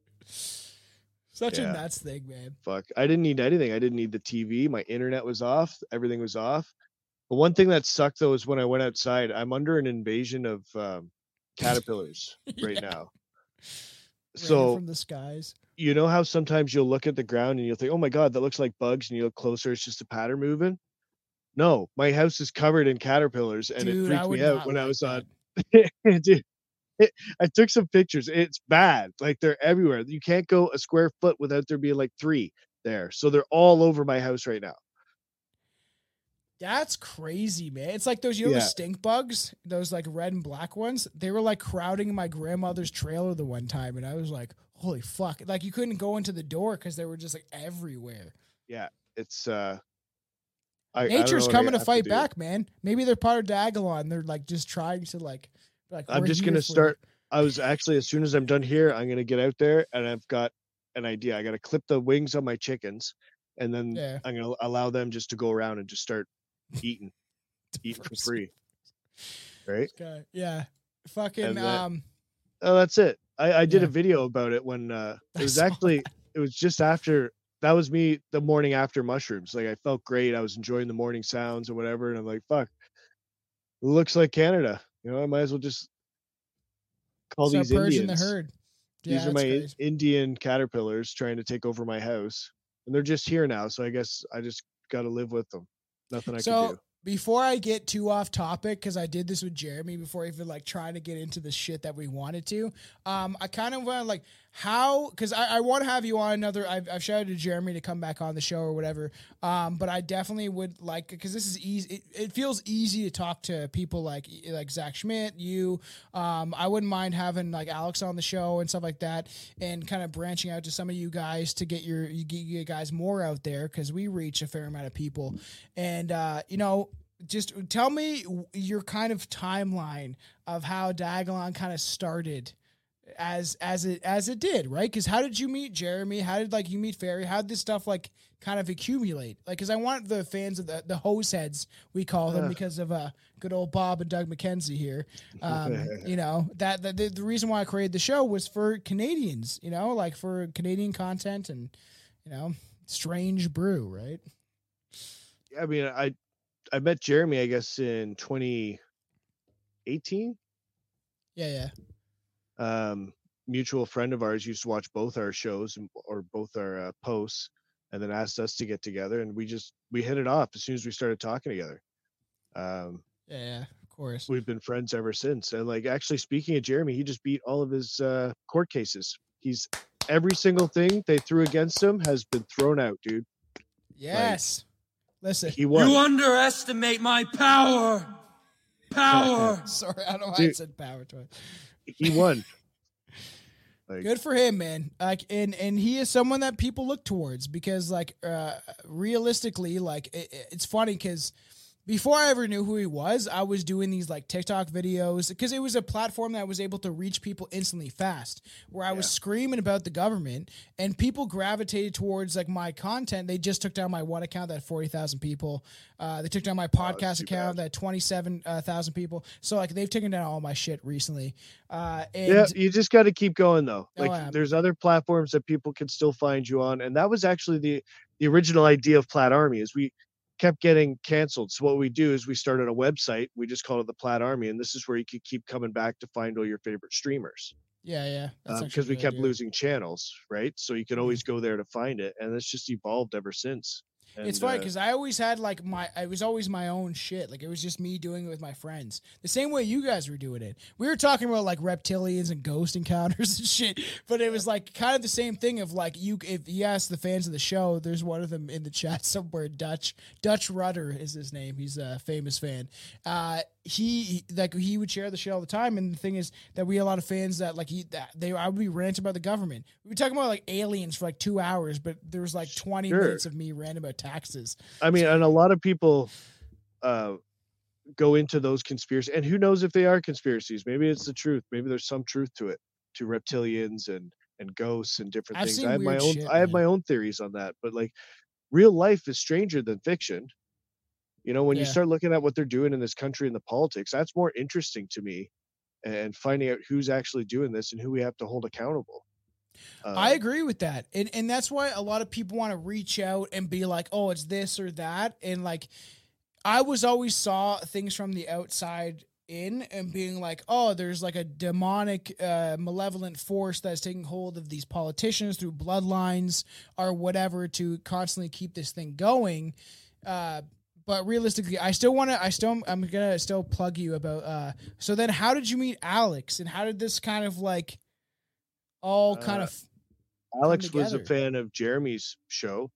Such
Yeah.
a nuts thing, man.
Fuck. I didn't need anything. I didn't need the T V. My internet was off. Everything was off. But one thing that sucked though is when I went outside, I'm under an invasion of um, caterpillars right
Yeah.
now.
Raining
So
from the skies.
you know how sometimes you'll look at the ground and you'll think, "Oh my god, that looks like bugs," and you look closer, it's just a pattern moving. No, my house is covered in caterpillars, and
Dude,
it
I
freaked
would
me out
not
when I
like
was
that.
on. Dude, it, I took some pictures. It's bad. Like they're everywhere. You can't go a square foot without there being like three there. So they're all over my house right now.
That's crazy, man. It's like those, you know,
Yeah.
those stink bugs, those like red and black ones. They were like crowding my grandmother's trailer the one time, and I was like, "Holy fuck!" Like you couldn't go into the door because they were just like everywhere.
Yeah, it's uh, I, I don't
Nature's
know what I
coming to
have
fight
do.
back, man. Maybe they're part of Dagalon. They're like just trying to like, like
I'm
we're
just
here
gonna
for you.
start. I was actually, as soon as I'm done here, I'm gonna get out there, and I've got an idea. I gotta clip the wings on my chickens, and then
Yeah.
I'm gonna allow them just to go around and just start eating, eating for free. Right?
Okay. Yeah. Fucking
And then-
um.
Oh, that's it. I, I did
Yeah.
a video about it when uh, it
I
was
saw
actually it was just after that was me the morning after mushrooms. Like I felt great. I was enjoying the morning sounds or whatever, and I'm like, fuck. looks like Canada. You know, I might as well just call
Start
these
purging
Indians.
the herd. Yeah,
These are
that's
my
crazy.
Indian caterpillars trying to take over my house, and they're just here now. So I guess I just got to live with them. Nothing I
So
can do.
before I get too off topic, because I did this with Jeremy before even like trying to get into the shit that we wanted to, um, I kind of want to like how, because I, I want to have you on another. I've, I've shouted to Jeremy to come back on the show or whatever. Um, but I definitely would like, because this is easy. It, it feels easy to talk to people like like Zach Schmidt, you. Um, I wouldn't mind having like Alex on the show and stuff like that, and kind of branching out to some of you guys to get your you get you guys more out there, because we reach a fair amount of people, and uh, you know. Just tell me your kind of timeline of how Diagolon kind of started as as it as it did, right? Because how did you meet Jeremy? How did like you meet Ferry? How did this stuff like kind of accumulate? Like, because I want the fans of the the hose heads, we call them,
Uh.
because of uh good old Bob and Doug McKenzie here. Um, you know that, that the, the reason why I created the show was for Canadians, you know, like for Canadian content and you know strange brew, right?
I mean, I I met Jeremy, I guess, in twenty eighteen.
Yeah, yeah.
Um, mutual friend of ours used to watch both our shows and, or both our uh, posts, and then asked us to get together, and we just we hit it off as soon as we started talking together. Um,
Yeah, yeah, of course.
we've been friends ever since. And like, actually, speaking of Jeremy, he just beat all of his uh, court cases. He's every single thing they threw against him has been thrown out, dude.
Yes. Listen.
He won.
You underestimate my power. Power.
Sorry, I don't know why I
Dude.
said power twice.
He won. Like,
Good for him, man. Like, and and he is someone that people look towards, because, like, uh, realistically, like, it, it's funny because before I ever knew who he was, I was doing these like TikTok videos, because it was a platform that was able to reach people instantly fast, where I was
Yeah.
screaming about the government, and people gravitated towards like my content. They just took down my one account that had forty thousand people. Uh, they took down my podcast
too
account
bad.
that had twenty-seven thousand people. So like they've taken down all my shit recently. Uh, and
yeah, you just got to keep going though.
Oh,
Like,
yeah.
there's other platforms that people can still find you on, and that was actually the the original idea of Plaid Army. Is we kept getting canceled. So what we do is we started a website. We just called it the Plaid Army, and this is where you could keep coming back to find all your favorite streamers.
yeah, yeah, that's
Um,
actually
because
a
we
good
kept
idea.
losing channels, right? So you can
Mhm.
always go there to find it, and it's just evolved ever since.
It's
And,
funny
uh,
because I always had like my, it was always my own shit. Like it was just me doing it with my friends, the same way you guys were doing it. We were talking about like reptilians and ghost encounters and shit, but it was like kind of the same thing of like you, if you ask the fans of the show, there's one of them in the chat somewhere, Dutch, Dutch Rudder is his name. He's a famous fan. Uh, he like he would share the shit all the time, and the thing is that we had a lot of fans that like he that they I would be ranting about the government. We were talking about like aliens for like two hours, but there was like twenty
Sure.
minutes of me ranting about taxes.
I mean, and a lot of people uh, go into those conspiracies, and who knows if they are conspiracies? Maybe it's the truth. Maybe there's some truth to it, to reptilians and and ghosts and different
I've
things.
seen
I have my
weird
own.
shit,
I have
man.
my own theories on that, but like, real life is stranger than fiction. You know, when you
Yeah.
start looking at what they're doing in this country and the politics, that's more interesting to me, and finding out who's actually doing this and who we have to hold accountable. Uh,
I agree with that. And and that's why a lot of people want to reach out and be like, oh, it's this or that. And like, I was always saw things from the outside in and being like, oh, there's like a demonic, uh, malevolent force that's taking hold of these politicians through bloodlines or whatever to constantly keep this thing going. Uh, but realistically, I still want to, I still, I'm going to still plug you about, uh, so then how did you meet Alex, and how did this kind of like all kind
Uh,
of,
Alex was a
together.
fan of Jeremy's show,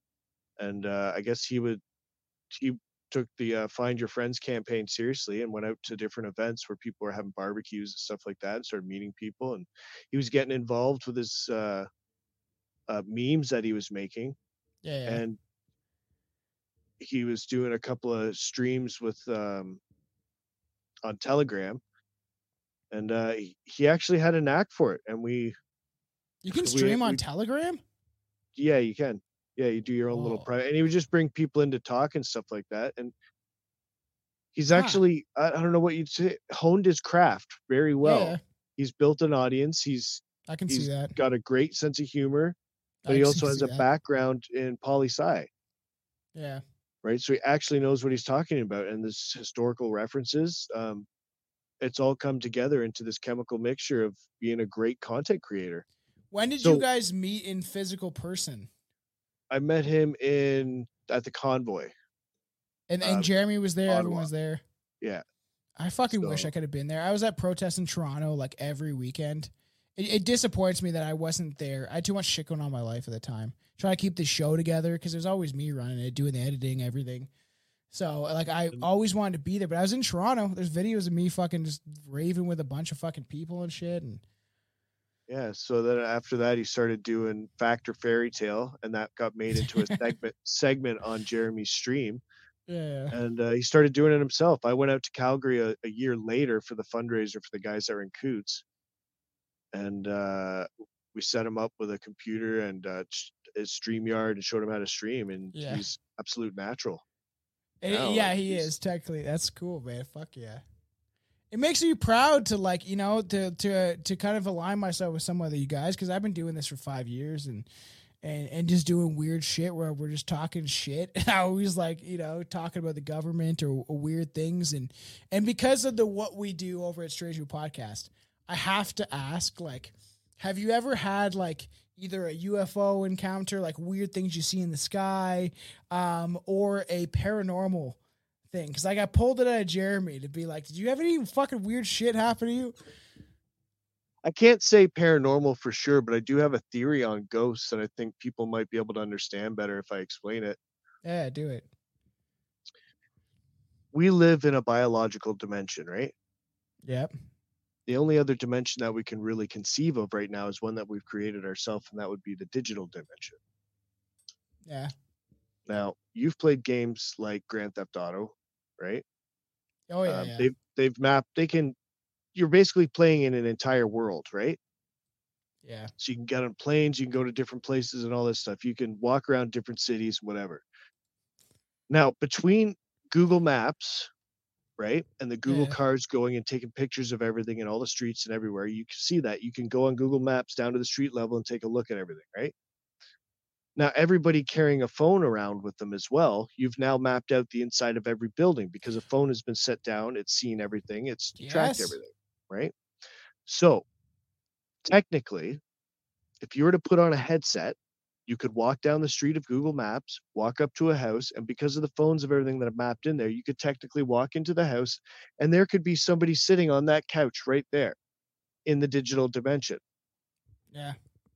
and uh, I guess he would he took the uh, Find Your Friends campaign seriously and went out to different events where people were having barbecues and stuff like that, and started meeting people, and he was getting involved with his uh, uh, memes that he was making,
yeah, yeah.
and he was doing a couple of streams with um, on Telegram, and uh, he, he actually had a knack for it, and we
You can
we-
stream on
we-
Telegram?
yeah, you can. Yeah, you do your own little
Oh.
private, and he would just bring people in to talk and stuff like that. And he's
Huh.
actually, I, I don't know what you'd say, honed his craft very well.
Yeah,
He's built an audience. He's
I can
he's
see that.
got a great sense of humor, but
I
he
can
also has
see
a
that.
background in poli sci.
Yeah.
right? So he actually knows what he's talking about, and this historical references, um, it's all come together into this chemical mixture of being a great content creator.
When did
So-
you guys meet in physical person?
I met him in at the Convoy.
And and
Um,
Jeremy was there. Everyone
Ottawa.
was there.
Yeah.
I fucking wish
So-
I could have been there. I was at protests in Toronto like every weekend. It, it disappoints me that I wasn't there. I had too much shit going on in my life at the time. Trying to keep the show together because it was always me running it, doing the editing, everything. So like I always wanted to be there, but I was in Toronto. There's videos of me fucking just raving with a bunch of fucking people and shit. And
Yeah, so then after that, he started doing Factor Fairy Tale, and that got made into a segment segment on Jeremy's stream.
yeah,
And uh, he started doing it himself. I went out to Calgary a, a year later for the fundraiser for the guys that were in Coots, and uh, we set him up with a computer and uh, ch- his StreamYard and showed him how to stream, and
Yeah.
he's absolute natural.
And-
No,
yeah,
like,
he
he's-
is technically. That's cool, man. Fuck yeah. It makes me proud to like you know to to to kind of align myself with some of you guys because I've been doing this for five years and and and just doing weird shit where we're just talking shit. And I always like you know talking about the government or, or weird things and and because of the what we do over at Strange Brew Podcast, I have to ask like, have you ever had like either a U F O encounter, like weird things you see in the sky, um, or a paranormal thing? Because like I pulled it out of Jeremy to be like, did you have any fucking weird shit happen to you?
I can't say paranormal for sure, but I do have a theory on ghosts that I think people might be able to understand better if I explain it.
Yeah, do it.
We live in a biological dimension, right?
Yep.
The only other dimension that we can really conceive of right now is one that we've created ourselves, and that would be the digital dimension.
Yeah.
Now, you've played games like Grand Theft Auto, right?
Oh yeah.
Um,
yeah.
They've they've mapped. They can. You're basically playing in an entire world, right?
yeah.
So you can get on planes, you can go to different places, and all this stuff. You can walk around different cities, whatever. Now, between Google Maps, right, and the Google
Yeah.
cars going and taking pictures of everything and all the streets and everywhere, you can see that. You can go on Google Maps down to the street level and take a look at everything, right? Now, everybody carrying a phone around with them as well, you've now mapped out the inside of every building because a phone has been set down, it's seen everything, it's tracked
Yes.
everything, right? So, technically, if you were to put on a headset, you could walk down the street of Google Maps, walk up to a house, and because of the phones of everything that are mapped in there, you could technically walk into the house, and there could be somebody sitting on that couch right there in the digital dimension.
Yeah.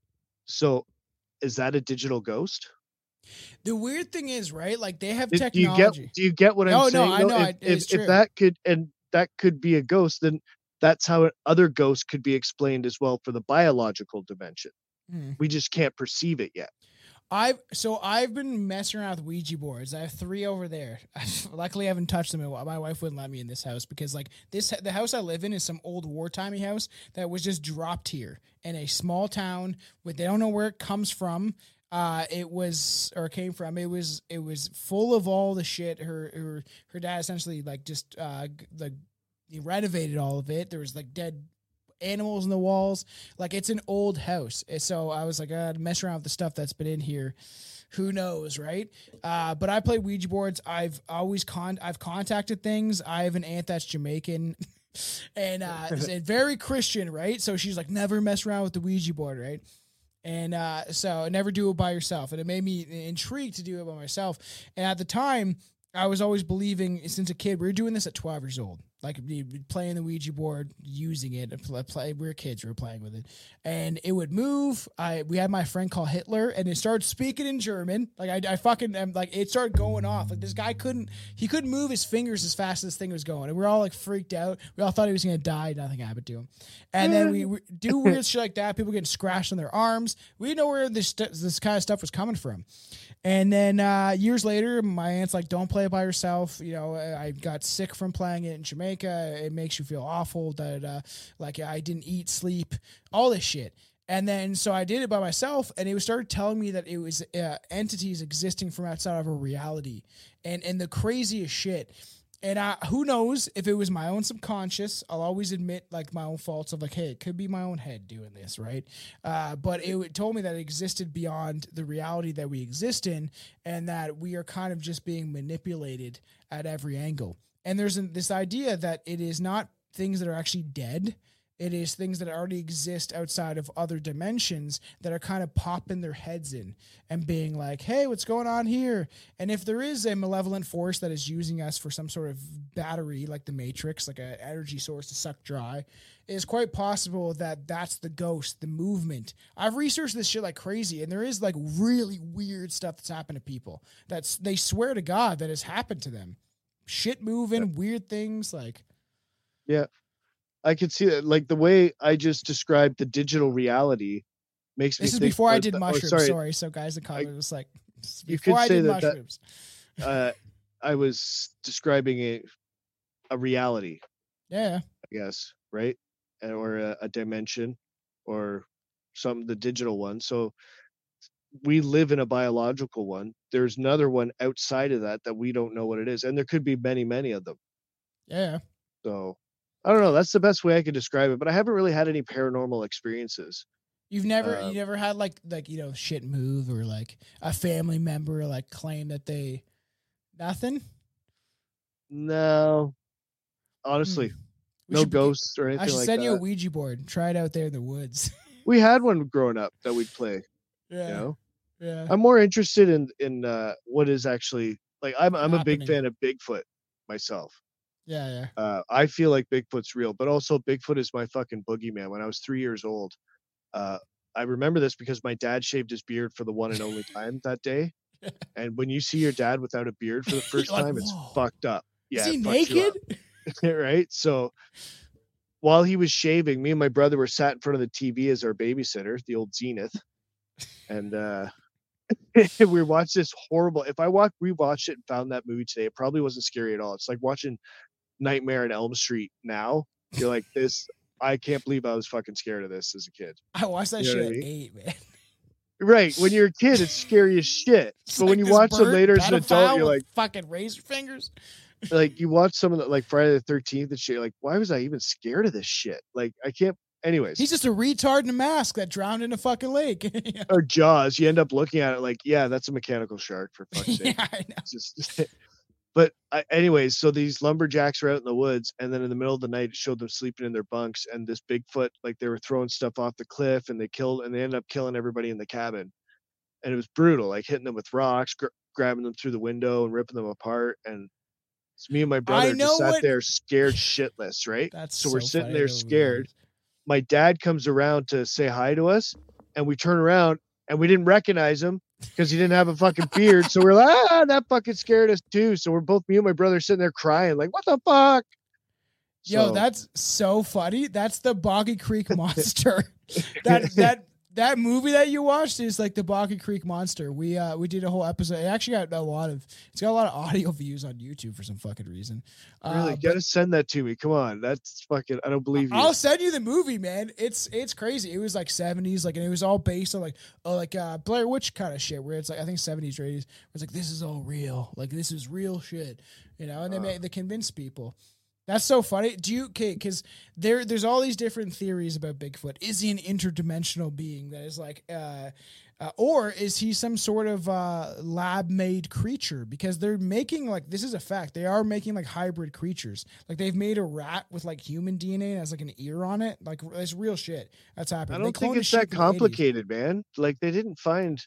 So, is that a digital ghost?
The weird thing is, right? Like they have
Do do you get
technology.
do you get what I'm
No, no,
saying?
I
though?
know,
If,
it-
if,
it's
if
true.
that could and that could be a ghost, then that's how other ghosts could be explained as well for the biological dimension.
Hmm.
We just can't perceive it yet.
I've so I've been messing around with Ouija boards. I have three over there. Luckily, I haven't touched them. My wife wouldn't let me in this house because, like, this the house I live in is some old wartimey house that was just dropped here in a small town where they don't know where it comes from. Uh, it was or came from. It was it was full of all the shit. Her her her dad essentially like just uh g- like he renovated all of it. There was like dead animals in the walls. Like it's an old house. And so I was like, I'd mess around with the stuff that's been in here. Who knows, right? Uh, but I play Ouija boards. I've always con I've contacted things. I have an aunt that's Jamaican and uh and very Christian, right? So she's like, never mess around with the Ouija board, right? And uh, so never do it by yourself. And it made me intrigued to do it by myself. And at the time, I was always believing since a kid, we were doing this at twelve years old, like playing the Ouija board, using it. Play, play, we were kids, we were playing with it, and it would move. I we had my friend called Hitler, and it started speaking in German. Like I, I fucking am like it started going off. Like this guy couldn't, he couldn't move his fingers as fast as this thing was going, and we were all like freaked out. We all thought he was gonna die. Nothing happened to him. And then we, we do weird shit like that. People getting scratched on their arms. We didn't know where this st- this kind of stuff was coming from. And then uh, years later, my aunt's like, don't play it by yourself. You know, I got sick from playing it in Jamaica. It makes you feel awful that, uh, like, I didn't eat, sleep, all this shit. And then, so I did it by myself, and it started telling me that it was uh, entities existing from outside of a reality. And, and the craziest shit. And I, who knows if it was my own subconscious. I'll always admit like my own faults of like, hey, it could be my own head doing this, right? Uh, but it told me that it existed beyond the reality that we exist in, and that we are kind of just being manipulated at every angle. And there's an, this idea that it is not things that are actually dead. It is things that already exist outside of other dimensions that are kind of popping their heads in and being like, hey, what's going on here? And if there is a malevolent force that is using us for some sort of battery, like the Matrix, like an energy source to suck dry, it is quite possible that that's the ghost, the movement. I've researched this shit like crazy, and there is like really weird stuff that's happened to people. That's they swear to God that has happened to them. Shit moving, yeah. Weird things like.
Yeah. I could see that, like the way I just described the digital reality makes me.
This is
think
before I
that,
did
oh,
mushrooms.
sorry.
sorry, so guys, the comment was like,
you
before
could
I
say
did
that,
mushrooms.
That, uh, I was describing a a reality.
Yeah,
I guess right, and, or a, a dimension, or some the digital one. So we live in a biological one. There's another one outside of that that we don't know what it is, and there could be many, many of them.
Yeah.
So. I don't know. That's the best way I could describe it, but I haven't really had any paranormal experiences.
You've never,
um,
you never had like, like, you know, shit move or like a family member like claim that they, nothing?
No, honestly,
hmm.
no
should,
ghosts or anything
I should
like
send
that.
you a Ouija board. Try it out there in the woods.
We had one growing up that we'd play.
Yeah.
You know?
Yeah.
I'm more interested in, in, uh, what is actually like, I'm, I'm a big fan of Bigfoot myself.
Yeah, yeah.
Uh, I feel like Bigfoot's real, but also Bigfoot is my fucking boogeyman. When I was three years old, uh, I remember this because my dad shaved his beard for the one and only time that day. And when you see your dad without a beard for the first
like,
time, it's
whoa.
fucked up. Yeah,
is he naked?
Right? So while he was shaving, me and my brother were sat in front of the T V as our babysitter, the old Zenith. And uh, we watched this horrible. If I watched, rewatched it and found that movie today, it probably wasn't scary at all. It's like watching Nightmare on Elm Street now. You're like, this, I can't believe I was fucking scared of this as a kid.
I watched that
you know
shit
I
at
mean?
eight, man.
Right. When you're a kid, it's scary as shit.
It's
but
like
when you
this
watch them
bird
later as an adult, you're
with
like,
fucking razor fingers.
like you watch some of the, like Friday the thirteenth and shit, you're like, why was I even scared of this shit? Like, I can't, anyways.
He's just a retard in a mask that drowned in a fucking lake. Yeah.
Or Jaws, you end up looking at it like, yeah, that's a mechanical shark, for fuck's sake.
Yeah, I know.
It's just, but I, anyways, so these lumberjacks are out in the woods, and then in the middle of the night, it showed them sleeping in their bunks, and this Bigfoot, like they were throwing stuff off the cliff, and they killed, and they ended up killing everybody in the cabin. And it was brutal, like hitting them with rocks, gr- grabbing them through the window and ripping them apart. And it's me and my brother just sat
what...
there scared shitless, right?
That's
so,
so
we're sitting
funny.
there scared. My dad comes around to say hi to us, and we turn around and we didn't recognize him because he didn't have a fucking beard. So we're like, ah, that fucking scared us too. So we're both, me and my brother, sitting there crying, like, what the fuck?
Yo,
so,
that's so funny. That's the Boggy Creek Monster. that that that movie that you watched is like the Boggy Creek Monster. We uh we did a whole episode. It actually got a lot of it's got a lot of audio views on YouTube for some fucking reason.
Really,
uh,
gotta send that to me. Come on, that's fucking. I don't believe you.
I'll send you the movie, man. It's it's crazy. It was like seventies, like, and it was all based on like oh like uh Blair Witch kind of shit, where it's like I think seventies or eighties. Where it's like this is all real, like this is real shit, you know. And they uh. made, they convince people. That's so funny. Do you, okay, because there, there's all these different theories about Bigfoot. Is he an interdimensional being that is like, uh, uh, or is he some sort of uh, lab-made creature? Because they're making, like, this is a fact, they are making, like, hybrid creatures. Like, they've made a rat with, like, human D N A and has, like, an ear on it. Like, it's real shit. That's happening.
I don't think it's that complicated, man. Like, they didn't find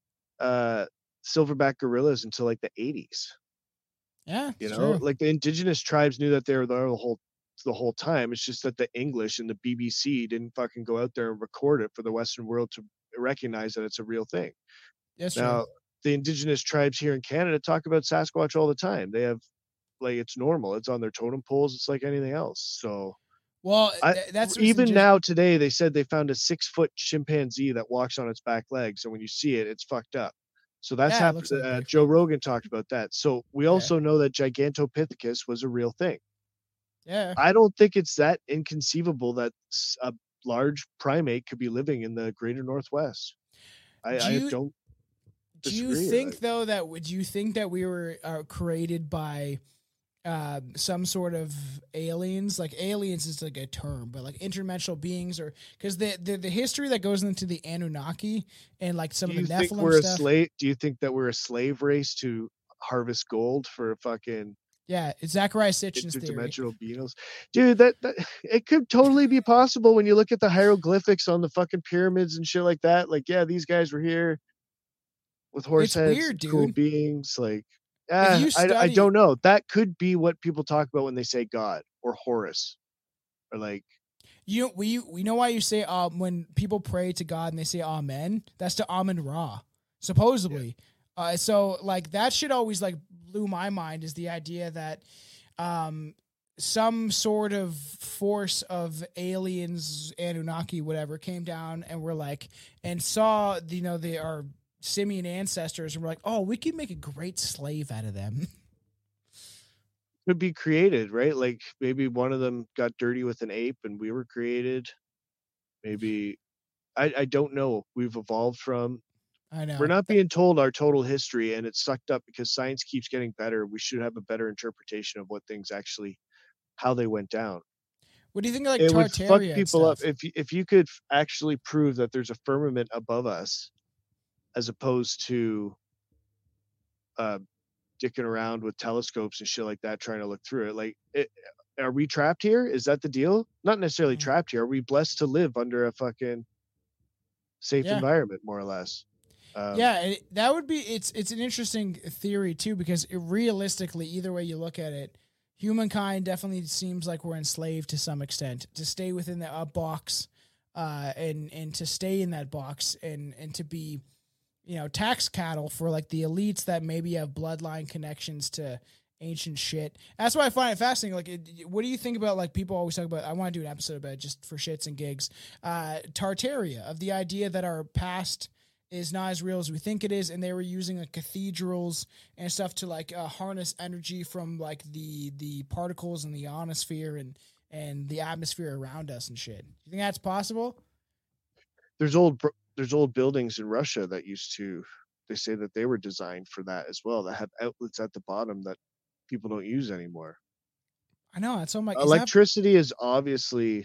uh, silverback gorillas until, like, the eighties.
Yeah,
you know,
true.
like the indigenous tribes knew that they were there the whole the whole time. It's just that the English and the B B C didn't fucking go out there and record it for the Western world to recognize that it's a real thing.
That's
now,
true.
The indigenous tribes here in Canada talk about Sasquatch all the time. They have, like, it's normal. It's on their totem poles. It's like anything else. So,
well,
I,
that's
even
just...
now today. They said they found a six foot chimpanzee that walks on its back legs, and when you see it, it's fucked up. So that's
yeah,
happened.
Like
uh, Joe Rogan talked about that. So we also yeah. know that Gigantopithecus was a real thing.
Yeah.
I don't think it's that inconceivable that a large primate could be living in the greater Northwest. I,
do you,
I don't.
Do you think though that would you think that we were uh, created by uh, some sort of aliens. Like aliens is like a term, but like interdimensional beings, or because the, the the history that goes into the Anunnaki and like some
Do
of
you
the
think
Nephilim
we're
stuff.
a slave? Do you think that we're a slave race to harvest gold for fucking
Yeah, it's Zachariah Sitchin's theory.
interdimensional beings? Dude, that, that it could totally be possible when you look at the hieroglyphics on the fucking pyramids and shit like that. Like, yeah, these guys were here with horse
It's
heads,
weird,
cool
dude.
beings. Like, uh,
you
I, I
study-
don't know. That could be what people talk about when they say God or Horus, or like,
You know, we we know why you say um when people pray to God and they say Amen. That's to Amen Ra, supposedly. Yeah. Uh, so like that shit always like blew my mind, is the idea that um some sort of force of aliens, Anunnaki, whatever, came down and were like and saw you know they our simian ancestors and were like, oh, we could make a great slave out of them.
could be created, right? Like maybe one of them got dirty with an ape and we were created. Maybe I, I don't know. We've evolved from.
I know
We're not being told our total history, and it's sucked up because science keeps getting better. We should have a better interpretation of what things actually, how they went down.
What do you think of like
It would
Tartaria
fuck
and
people up
stuff?
if you- if you could f- actually prove that there's a firmament above us, as opposed to uh, dicking around with telescopes and shit like that, trying to look through it. Like, it, are we trapped here? Is that the deal? Not necessarily
Mm.
trapped here. Are we blessed to live under a fucking safe
Yeah.
environment, more or less? Um,
Yeah, it, that would be. It's it's an interesting theory too, because it, realistically, either way you look at it, humankind definitely seems like we're enslaved to some extent to stay within the, a box, uh, and and to stay in that box and and to be, you know, tax cattle for like the elites that maybe have bloodline connections to ancient shit. That's why I find it fascinating. Like, it, what do you think about like people always talk about? I want to do an episode about it just for shits and gigs. Uh, Tartaria, of the idea that our past is not as real as we think it is, and they were using like cathedrals and stuff to like uh, harness energy from like the the particles in the ionosphere and and the atmosphere around us and shit. You think that's possible?
there's old br- there's old buildings in Russia that used to. They say that they were designed for that as well. That have outlets at the bottom that people don't use anymore.
I know. That's so like is that,
Electricity is obviously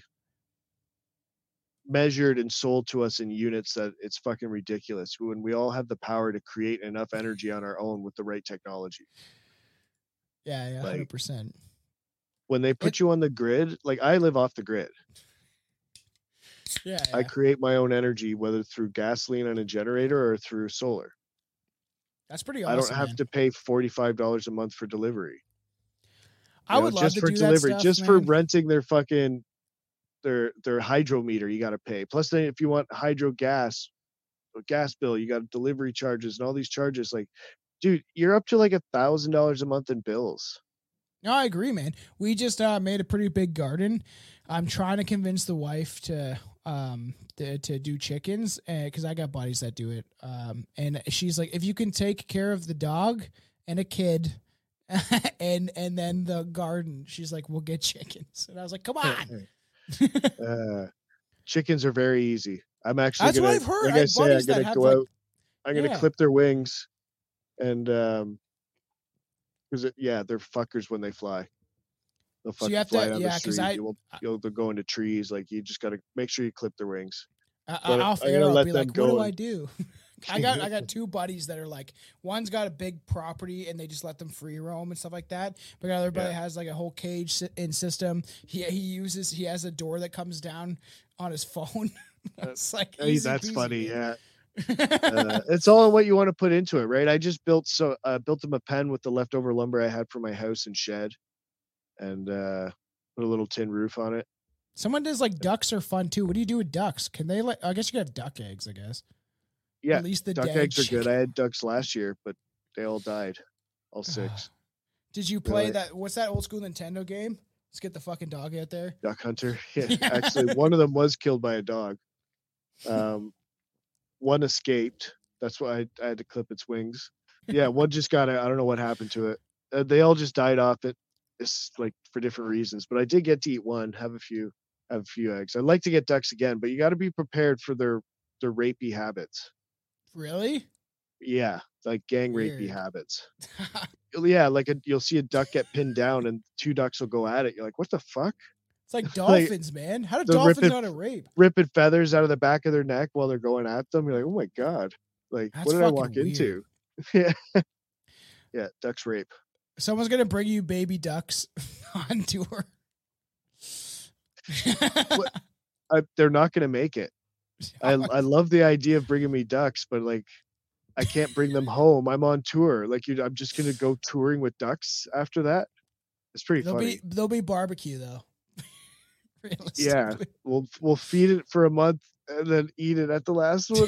measured and sold to us in units that it's fucking ridiculous, when we all have the power to create enough energy on our own with the right technology.
yeah, yeah,
like,
hundred percent.
When they put
It-
you on the grid, like I live off the grid.
Yeah,
I
yeah.
create my own energy, whether through gasoline on a generator or through solar.
That's pretty
I
awesome.
don't have
man.
to pay forty-five dollars a month for delivery.
I
You
would
know,
love
just
to
for
do
delivery,
that stuff,
just for
man.
renting their fucking their their hydrometer, you got to pay. Plus, then if you want hydro gas, a gas bill, you got delivery charges and all these charges. Like, dude, you're up to like a thousand dollars a month in bills.
No, I agree, man. We just uh, made a pretty big garden. I'm trying to convince the wife to um to, to do chickens, because I got buddies that do it. Um, and she's like, if you can take care of the dog and a kid, and and then the garden, she's like, we'll get chickens. And I was like, come on.
uh, chickens are very easy. I'm actually
That's
gonna,
what I've heard.
like
I
I
have
say, I'm
buddies that
gonna
have,
go
like-
out. I'm gonna
Yeah.
clip their wings, and um, because yeah, they're fuckers when they fly. They'll
So you
fucking
have
fly
to-
down
yeah,
the
'cause
street.
I-
you won't, you'll they'll go into trees. Like, you just gotta make sure you clip their wings.
I,
But
I'll
I'm
figure
gonna
out.
let
Be
them
like, what do
go
I
and-
do? I got I got two buddies that are like, one's got a big property and they just let them free roam and stuff like that. But the other buddy
Yeah.
has like a whole cage si- in system. He he uses he has a door that comes down on his phone. It's like
Hey,
easy
that's
peasy,
funny.
man.
Yeah. uh, it's all what you want to put into it, right? I just built so uh, built him a pen with the leftover lumber I had for my house and shed, and uh, put a little tin roof on it.
Someone does like ducks are fun too. What do you do with ducks? Can they like? I guess you can have duck eggs. I guess.
Yeah,
At least the
duck
dead
eggs are good.
chicken.
I had ducks last year, but they all died, all six.
Did you play
Really?
that? What's that old school Nintendo game? Let's get the fucking dog out there.
Duck hunter. Yeah, actually, one of them was killed by a dog. Um, one escaped. That's why I, I had to clip its wings. Yeah, one just got. I don't know what happened to it. Uh, they all just died off it. It's like for different reasons. But I did get to eat one. Have a few. Have a few eggs. I'd like to get ducks again, but you got to be prepared for their their rapey habits.
Really?
Yeah, like gang rapey
Weird.
habits. Yeah, like a, you'll see a duck get pinned down and two ducks will go at it. You're like, what the fuck?
It's like dolphins, man. How do
the
dolphins
ripping-
know how to rape?
Ripping feathers out of the back of their neck while they're going at them. You're like, oh my god, like
That's
what did I
fucking
walk
weird.
into? Yeah, yeah, ducks rape.
Someone's gonna bring you baby ducks on tour.
I, they're not gonna make it. I I love the idea of bringing me ducks, but like I can't bring them home. I'm on tour. Like you, I'm just gonna go touring with ducks after that. It's pretty
There'll
funny.
be there'll be barbecue though.
Yeah,
Realistically.
we'll we'll feed it for a month and then eat it at the last one.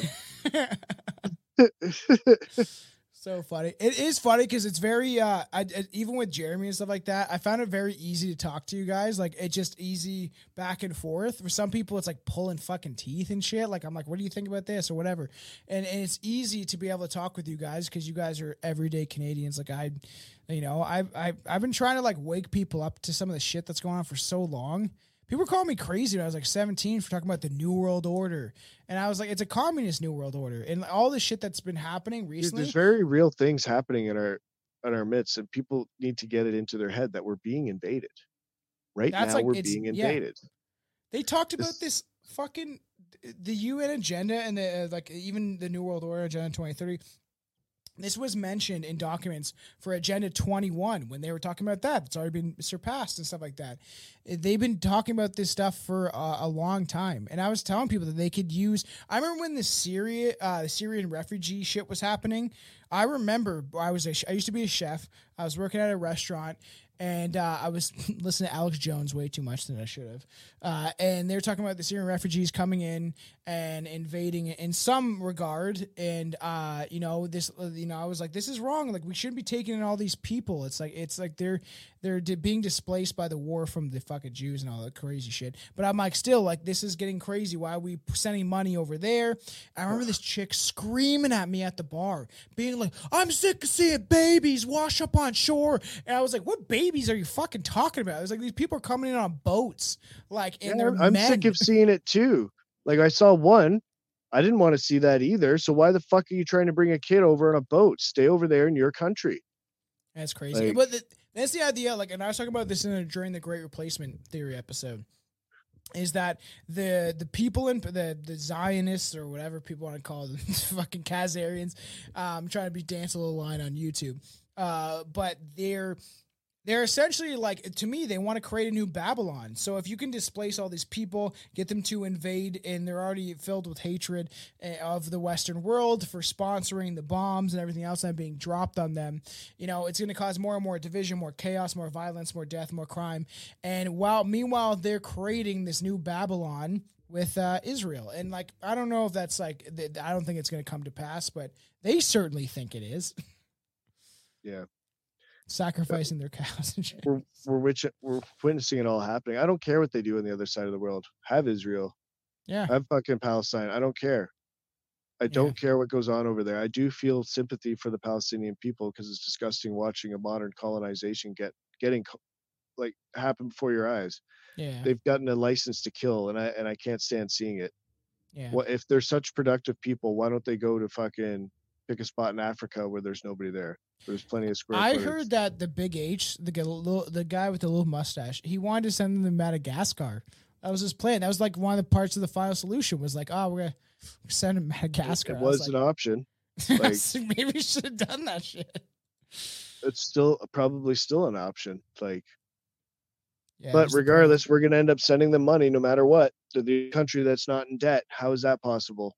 So funny. It is funny because it's very uh I, I- even with Jeremy and stuff like that, I found it very easy to talk to you guys. Like it's just easy back and forth. For some people it's like pulling fucking teeth and shit. Like I'm like, what do you think about this or whatever? And, and it's easy to be able to talk with you guys because you guys are everyday Canadians. Like I you know, I've I've I've been trying to like wake people up to some of the shit that's going on for so long. People were calling me crazy when I was like seventeen for talking about the New World Order. And I was like, it's a communist New World Order. And all the shit that's been happening
Dude,
recently.
there's very real things happening in our in our midst, and people need to get it into their head that we're being invaded. Right
That's
now,
like-
we're
it's-
being
yeah.
invaded.
They talked about
This-
this fucking the U N agenda and the uh, like even the New World Order agenda twenty thirty. This was mentioned in documents for Agenda twenty-one when they were talking about that. It's already been surpassed and stuff like that. They've been talking about this stuff for uh, a long time, and I was telling people that they could use. I remember when the Syria, uh, the Syrian refugee shit was happening. I remember I was a, I used to be a chef. I was working at a restaurant. And uh, I was listening to Alex Jones way too much than I should have. Uh, and they were talking about the Syrian refugees coming in and invading in some regard. And, uh, you know, this, you know, I was like, this is wrong. Like, we shouldn't be taking in all these people. It's like, it's like they're, they're di- being displaced by the war from the fucking Jews and all that crazy shit. But I'm like, still, like, this is getting crazy. Why are we sending money over there? I remember this chick screaming at me at the bar, being like, I'm sick of seeing babies wash up on shore. And I was like, what babies are you fucking talking about? I was like, these people are coming in on boats. Like, and
Yeah,
they're
I'm
men.
sick of seeing it too. Like I saw one. I didn't want to see that either. So why the fuck are you trying to bring a kid over on a boat? Stay over there in your country.
That's crazy.
Like-
but the, that's the idea. Like, and I was talking about this in a, during the Great Replacement Theory episode. Is that the the people in the the Zionists or whatever people want to call them, fucking Khazarians? Um, trying to be dance a little line on YouTube. Uh, but they're they're essentially like, to me, they want to create a new Babylon. So if you can displace all these people, get them to invade, and they're already filled with hatred uh, of the Western world for sponsoring the bombs and everything else that are being dropped on them, you know, it's going to cause more and more division, more chaos, more violence, more death, more crime. And while meanwhile they're creating this new Babylon with uh, Israel, and like, I don't know if that's like, th- I don't think it's going to come to pass, but they certainly think it is.
Yeah.
Sacrificing their cows and shit.
We're we're, witch- we're witnessing it all happening. I don't care what they do on the other side of the world. Have Israel.
Yeah.
Have fucking Palestine. I don't care. I don't care what goes on over there. I do feel sympathy for the Palestinian people because it's disgusting watching a modern colonization get getting co- like happen before your eyes.
Yeah.
They've gotten a license to kill, and I and I can't stand seeing it.
Yeah.
What if they're such productive people? Why don't they go to fucking pick a spot in Africa where there's nobody there? Where there's plenty of square
I
footage?
heard that the Big H, the guy, little, the guy with the little mustache, he wanted to send them to Madagascar. That was his plan. That was like one of the parts of the final solution was like, oh, we're gonna send him to Madagascar.
It
I
was an
like,
option. Like,
maybe we should have done that shit.
it's still probably still an option. Like,
Yeah,
but
just the
regardless, we're going to end up sending them money no matter what to the country that's not in debt. How is that possible?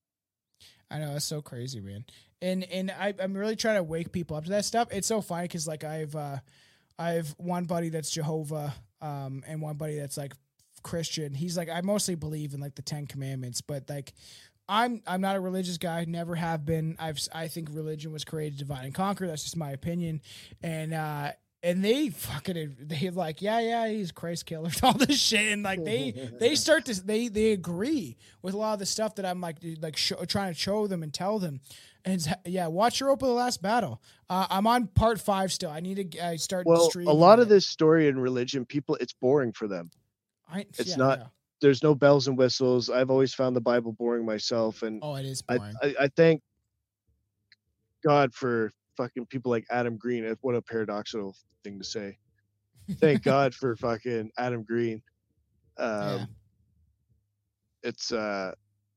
I know, it's so crazy, man. And and I, I'm really trying to wake people up to that stuff. It's so funny because like I've uh, I've one buddy that's Jehovah, um, and one buddy that's like Christian. He's like, I mostly believe in like the Ten Commandments, but like I'm I'm not a religious guy, never have been. I've I think religion was created to divide and conquer. That's just my opinion. And uh and they fucking they like, yeah, yeah, he's Christ killer, all this shit, and like they they start to they they agree with a lot of the stuff that I'm like like sh- trying to show them and tell them. And it's, yeah, watch Europa: The Last Battle. Uh, I'm on part five still. I need to uh, start.
Well, a
streaming
lot
it.
of this story in religion, people, it's boring for them.
I,
It's
yeah,
not.
yeah.
There's no bells and whistles. I've always found the Bible boring myself, and
Oh, it is
I,
boring.
I, I think God for fucking people like Adam Green. What a paradoxical thing to say. Thank God for fucking Adam Green. Um,
Yeah.
It's uh,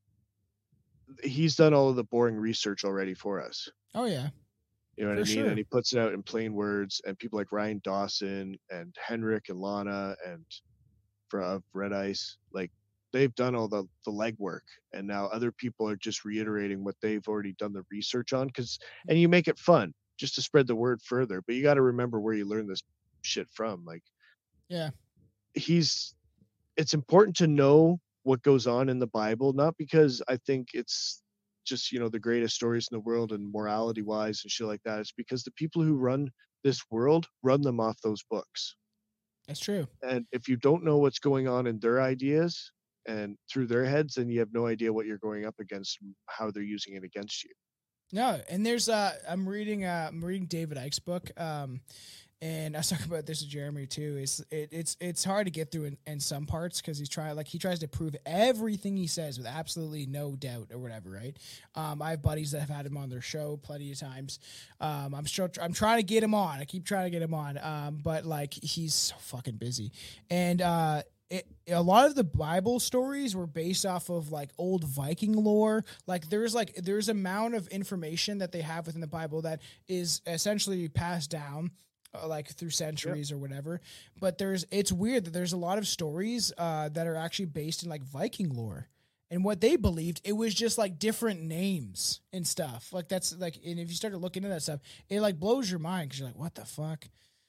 he's done all of the boring research already for us.
Oh yeah.
You know what
For
I mean?
sure.
And he puts it out in plain words. And people like Ryan Dawson and Henrik and Lana and from Red Ice, like they've done all the the legwork, and now other people are just reiterating what they've already done the research on. Because and you make it fun just to spread the word further. But you got to remember where you learn this shit from. Like,
Yeah.
he's. It's important to know what goes on in the Bible, not because I think it's just, you know, the greatest stories in the world and morality wise and shit like that. It's because the people who run this world run them off those books.
That's true.
And if you don't know what's going on in their ideas and through their heads, then you have no idea what you're going up against, and how they're using it against you.
No, and there's uh I'm reading uh I'm reading David Icke's book. Um and I was talking about this with Jeremy too. It's it, it's it's hard to get through in, in some parts because he's trying like he tries to prove everything he says with absolutely no doubt or whatever, right? Um, I have buddies that have had him on their show plenty of times. Um, I'm still I'm trying to get him on. I keep trying to get him on. Um, but like he's so fucking busy, and uh. It, a lot of the Bible stories were based off of like old Viking lore. Like there's like there's amount of information that they have within the Bible that is essentially passed down uh, like through centuries yep. or whatever. But there's it's weird that there's a lot of stories uh, that are actually based in like Viking lore. And what they believed, it was just like different names and stuff. Like that's like, and if you start to look into that stuff, it like blows your mind because you're like, what the fuck?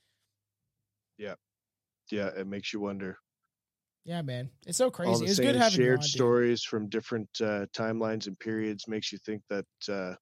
Yeah, yeah, it makes you wonder.
Yeah, man, it's so crazy.
All the
It's
same
good having you
shared
on, dude.
stories from different uh, timelines and periods makes you think that uh,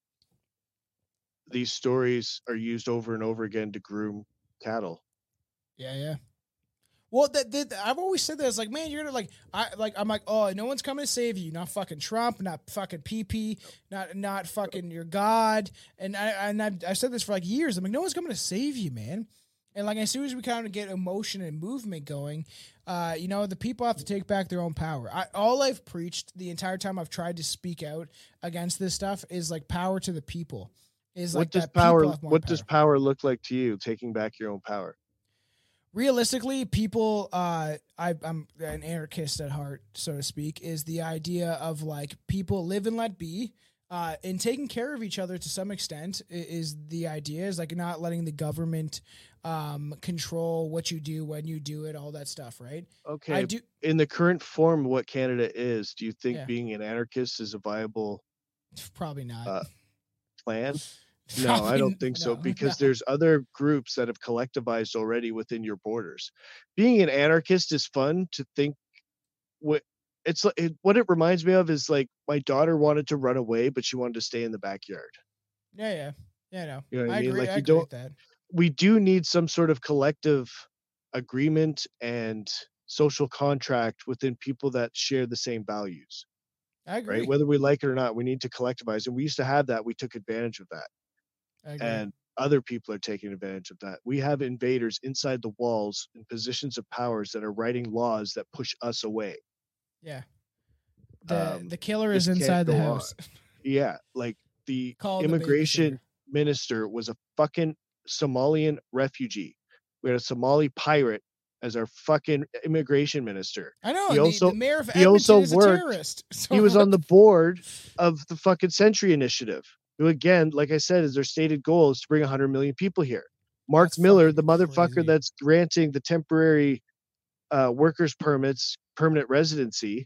these stories are used over and over again to groom cattle.
Yeah, yeah. Well, that, that I've always said that. It's like, man, you're gonna like, I like, I'm like, oh, no one's coming to save you. Not fucking Trump, not fucking P P, not not fucking your God. And I and I've, I've said this for like years. I'm like, no one's coming to save you, man. And like, as soon as we kind of get emotion and movement going, uh, you know, the people have to take back their own power. I, all I've preached the entire time I've tried to speak out against this stuff is like power to the people. Is
what
like
does
that
power?
people have more
What
power.
does power look like to you? Taking back your own power.
Realistically, people, uh, I, I'm an anarchist at heart, so to speak, is the idea of like people live and let be. Uh, and taking care of each other to some extent is the idea, is like not letting the government um, control what you do, when you do it, all that stuff, right?
Okay.
I do.
In the current form of what Canada is, do you think
Yeah.
being an anarchist is a viable
Probably not.
uh, plan? No, I
Probably
don't think so,
no,
because
no.
there's other groups that have collectivized already within your borders. Being an anarchist is fun to think. What it's like, it, what it reminds me of is like my daughter wanted to run away, but she wanted to stay in the backyard.
Yeah, yeah, yeah. No,
You know what I
I
mean?
agree.
Like,
I
you
agree
don't-
with that.
We do need some sort of collective agreement and social contract within people that share the same values,
I agree.
right? Whether we like it or not, we need to collectivize. And we used to have that. We took advantage of that.
I agree.
And other people are taking advantage of that. We have invaders inside the walls in positions of powers that are writing laws that push us away.
yeah. The
um,
the killer
this
is
can't
inside the
go on.
house.
Yeah, like the
Call the
immigration
babysitter.
minister was a fucking Somalian refugee. We had a Somali pirate as our fucking immigration minister.
I know.
He
the,
also-
the mayor of
he also
Edmonton is a
worked-
terrorist. So
He was
what
on the board of the fucking Century Initiative, who again, like I said, is their stated goal is to bring one hundred million people here. Mark
That's
Miller, the
fucking
motherfucker
crazy.
that's granting the temporary uh, workers permits, permanent residency,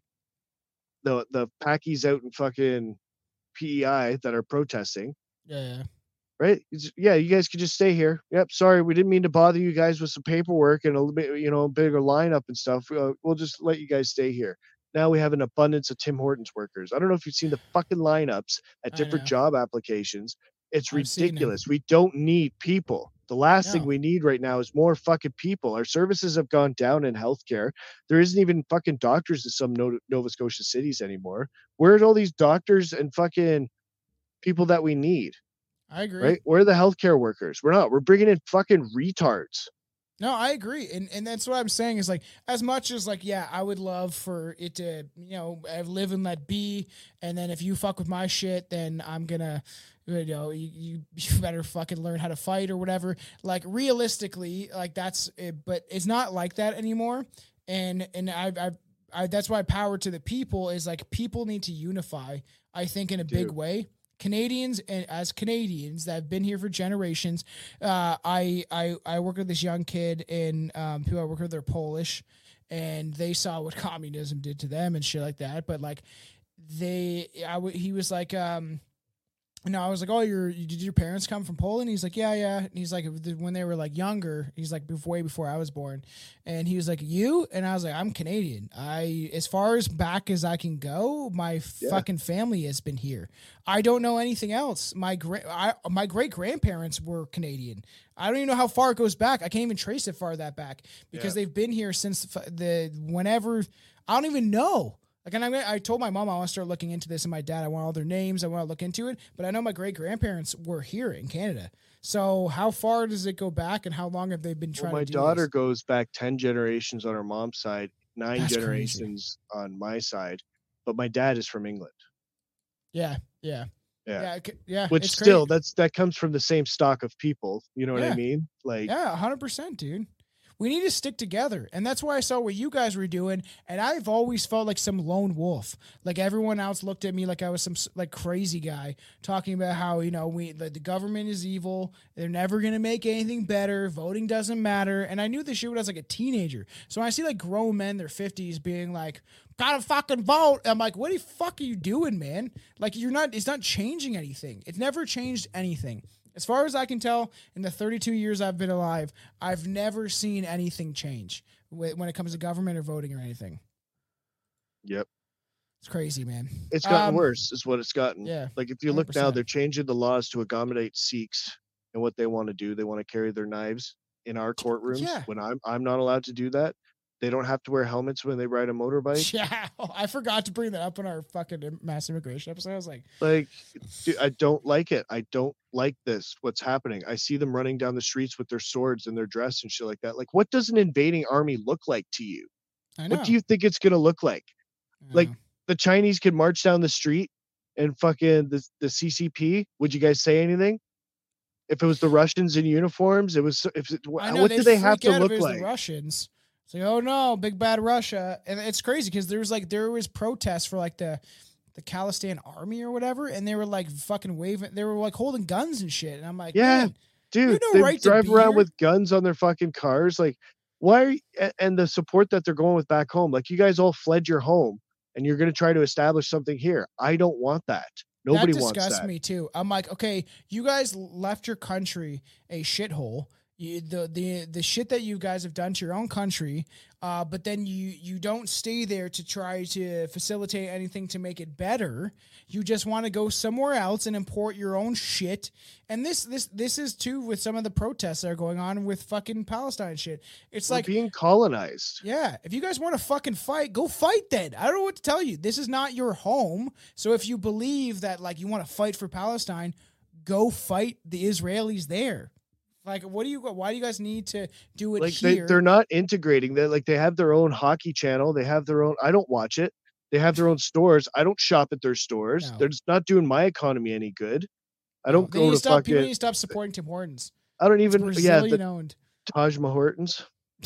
the the Packies out in fucking P E I that are protesting,
Yeah, yeah.
right? It's- yeah, you guys could just stay here. Yep, sorry, we didn't mean to bother you guys with some paperwork and a little bit, you know, bigger lineup and stuff. Uh, we'll just let you guys stay here. Now we have an abundance of Tim Hortons workers. I don't know if you've seen the fucking lineups at
I
different
know.
job applications. It's
I've seen 'em.
ridiculous. We don't need people. The last thing
No.
we need right now is more fucking people. Our services have gone down in healthcare. There isn't even fucking doctors in some No- Nova Scotia cities anymore. Where's all these doctors and fucking people that we need,
I agree.
right? Where are the healthcare workers? We're not. We're bringing in fucking retards.
No, I agree. And and that's what I'm saying is like, as much as like, yeah, I would love for it to, you know, live and let be. And then if you fuck with my shit, then I'm going to, you know, you, you, you better fucking learn how to fight or whatever. Like realistically, like that's it, but it's not like that anymore. And, and I, I, I, that's why power to the people is like, people need to unify, I think, in a
Dude.
big way. Canadians and as Canadians that have been here for generations, uh, I, I, I work with this young kid and, um, who I work with, they're Polish, and they saw what communism did to them and shit like that. But like they, I w- he was like, um, no, I was like, oh, your did your parents come from Poland? He's like, yeah, yeah. And he's like, when they were like younger, he's like, way before I was born. And he was like, you? And I was like, I'm Canadian. I, as far as back as I can go, my
Yeah.
fucking family has been here. I don't know anything else. My great, I, my great grandparents were Canadian. I don't even know how far it goes back. I can't even trace it far that back because
Yeah.
they've been here since the, the whenever. I don't even know. Like, and I, I told my mom I want to start looking into this, and my dad, I want all their names. I want to look into it. But I know my great grandparents were here in Canada. So how far does it go back, and how long have they been trying
Well, my
to do
daughter
this?
goes back ten generations on her mom's side, nine
That's
generations on my side, but my dad is from England.
Yeah, yeah,
Yeah.
yeah, c- yeah.
Which
it's
still,
great.
that's that comes from the same stock of people. You know what
Yeah.
I mean? Like,
Yeah, one hundred percent, dude. We need to stick together. And that's why I saw what you guys were doing. And I've always felt like some lone wolf. Like everyone else looked at me like I was some like crazy guy talking about how, you know, we the, the government is evil. They're never going to make anything better. Voting doesn't matter. And I knew this shit when I was like a teenager. So when I see like grown men in their fifties being like, gotta fucking vote. I'm like, what the fuck are you doing, man? Like, you're not, it's not changing anything. It's never changed anything. As far as I can tell, in the thirty-two years I've been alive, I've never seen anything change wh- when it comes to government or voting or anything.
yep.
It's crazy, man.
It's gotten
Um,
worse, is what it's gotten.
yeah,
Like, if you
one hundred
look now,
percent.
they're changing the laws to accommodate Sikhs and what they want to do. They want to carry their knives in our courtrooms
Yeah.
when I'm I'm not allowed to do that. They don't have to wear helmets when they ride a motorbike.
Yeah, I forgot to bring that up in our fucking mass immigration episode. I was like,
Like, dude, I don't like it. I don't like this. What's happening? I see them running down the streets with their swords and their dress and shit like that. Like, what does an invading army look like to you?
I know.
What do you think it's gonna look like?
I
Like,
know.
the Chinese could march down the street and fucking the the C C P. Would you guys say anything? If it was the Russians in uniforms, it was. If it,
I know,
what do they have
freak
to
out if
look
it was
like?
The Russians. It's like, oh no, big bad Russia, and it's crazy because there was like there was protests for like the the Khalistan army or whatever, and they were like fucking waving, they were like holding guns and shit, and I'm like,
Yeah,
man,
dude,
no
they
right to
drive
be
around
here.
with guns on their fucking cars. Like, why? Are you, a- and the support that they're going with back home. Like, you guys all fled your home, and you're going to try to establish something here. I don't want that. Nobody
that
wants
disgusts
that.
me too. I'm like, okay, you guys left your country a shithole. You, the the the shit that you guys have done to your own country, uh, but then you you don't stay there to try to facilitate anything to make it better. You just want to go somewhere else and import your own shit. And this this this is too with some of the protests that are going on with fucking Palestine shit. It's
We're
like,
being colonized.
yeah, if you guys want to fucking fight, go fight then. I don't know what to tell you. This is not your home. So if you believe that like you want to fight for Palestine, go fight the Israelis there. Like, what do you, why do you guys need to do it
Like, they,
here?
they're not integrating. They like they have their own hockey channel. They have their own. I don't watch it. They have their own stores. I don't shop at their stores.
No.
They're just not doing my economy any good. I
No,
don't
they
go
need
to
stop, People
fucking.
need to stop supporting Tim Hortons.
I don't
It's
even. Yeah,
Brazilian
the
owned.
Taj Mahortons.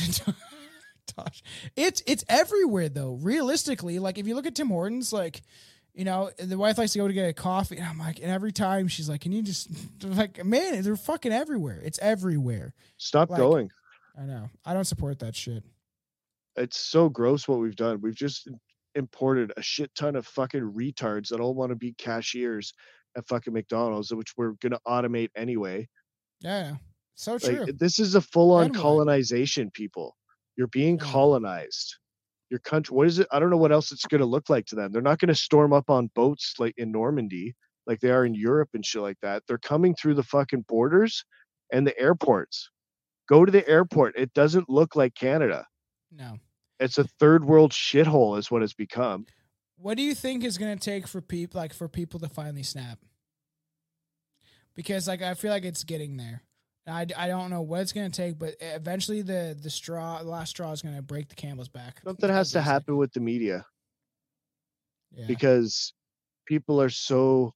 Gosh. It's it's everywhere though. Realistically, like if you look at Tim Hortons, like, you know, the wife likes to go to get a coffee, and I'm like, and every time she's like, "Can you just like, man, they're fucking everywhere. It's everywhere."
Stop
Like-
going.
I know. I don't support that shit.
It's so gross what we've done. We've just imported a shit ton of fucking retards that all want to be cashiers at fucking McDonald's, which we're gonna automate anyway.
Yeah, so true.
Like, this is a full-on
And what?
colonization, people. You're being
Yeah.
colonized. Your country. What is it? I don't know what else it's gonna look like to them. They're not gonna storm up on boats like in Normandy, like they are in Europe and shit like that. They're coming through the fucking borders and the airports. Go to the airport. It doesn't look like Canada.
No.
It's a third world shithole, is what it's become.
What do you think is going to take for people, like for people to finally snap? Because like I feel like it's getting there. I, I don't know what it's going to take, but eventually the the straw, the last straw is going to break the camel's back.
Something has to happen with the media
Yeah.
because people are so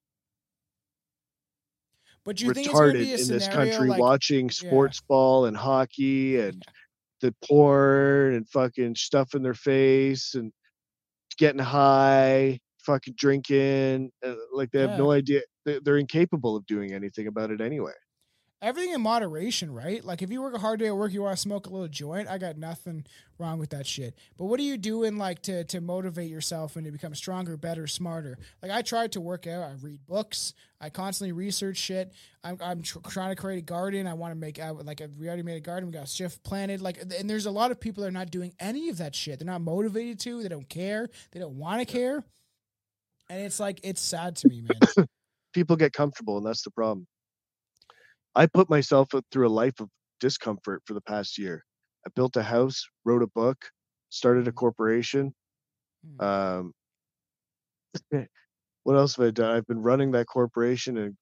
But do you think it's going to
retarded
be a
in this
scenario
country
like,
watching sports ball and hockey and the porn and fucking stuff in their face and getting high, fucking drinking. Uh, like they have
Yeah.
no idea. They- They're incapable of doing anything about it anyway.
everything in moderation, right? Like if you work a hard day at work, you want to smoke a little joint. I got nothing wrong with that shit. But what are you doing like to to motivate yourself and to become stronger, better, smarter? Like I tried to work out. I read books. I constantly research shit. I'm I'm tr- trying to create a garden. I want to make I, like a, we already made a garden. We got a shift planted. Like and there's a lot of people that are not doing any of that shit. They're not motivated to. They don't care. They don't want to care. And it's like it's sad to me, man.
People get comfortable, and that's the problem. I put myself through a life of discomfort for the past year. I built a house, wrote a book, started a corporation. Um, what else have I done? I've been running that corporation and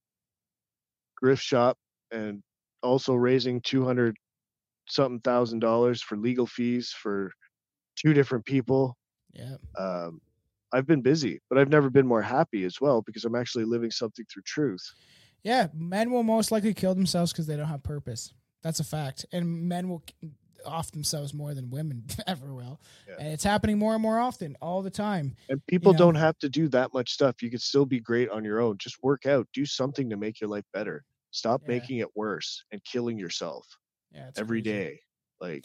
grift shop, and also raising two hundred something thousand dollars for legal fees for two different people.
Yeah.
Um, I've been busy, but I've never been more happy as well because I'm actually living something through truth.
Yeah, men will most likely kill themselves because they don't have purpose. That's a fact. And men will off themselves more than women ever will. Yeah. And it's happening more and more often, all the time.
And people
you know?
don't have to do that much stuff. You could still be great on your own. Just work out. Do something to make your life better. Stop
Yeah.
making it worse and killing yourself
yeah, it's
every
crazy.
day. Like,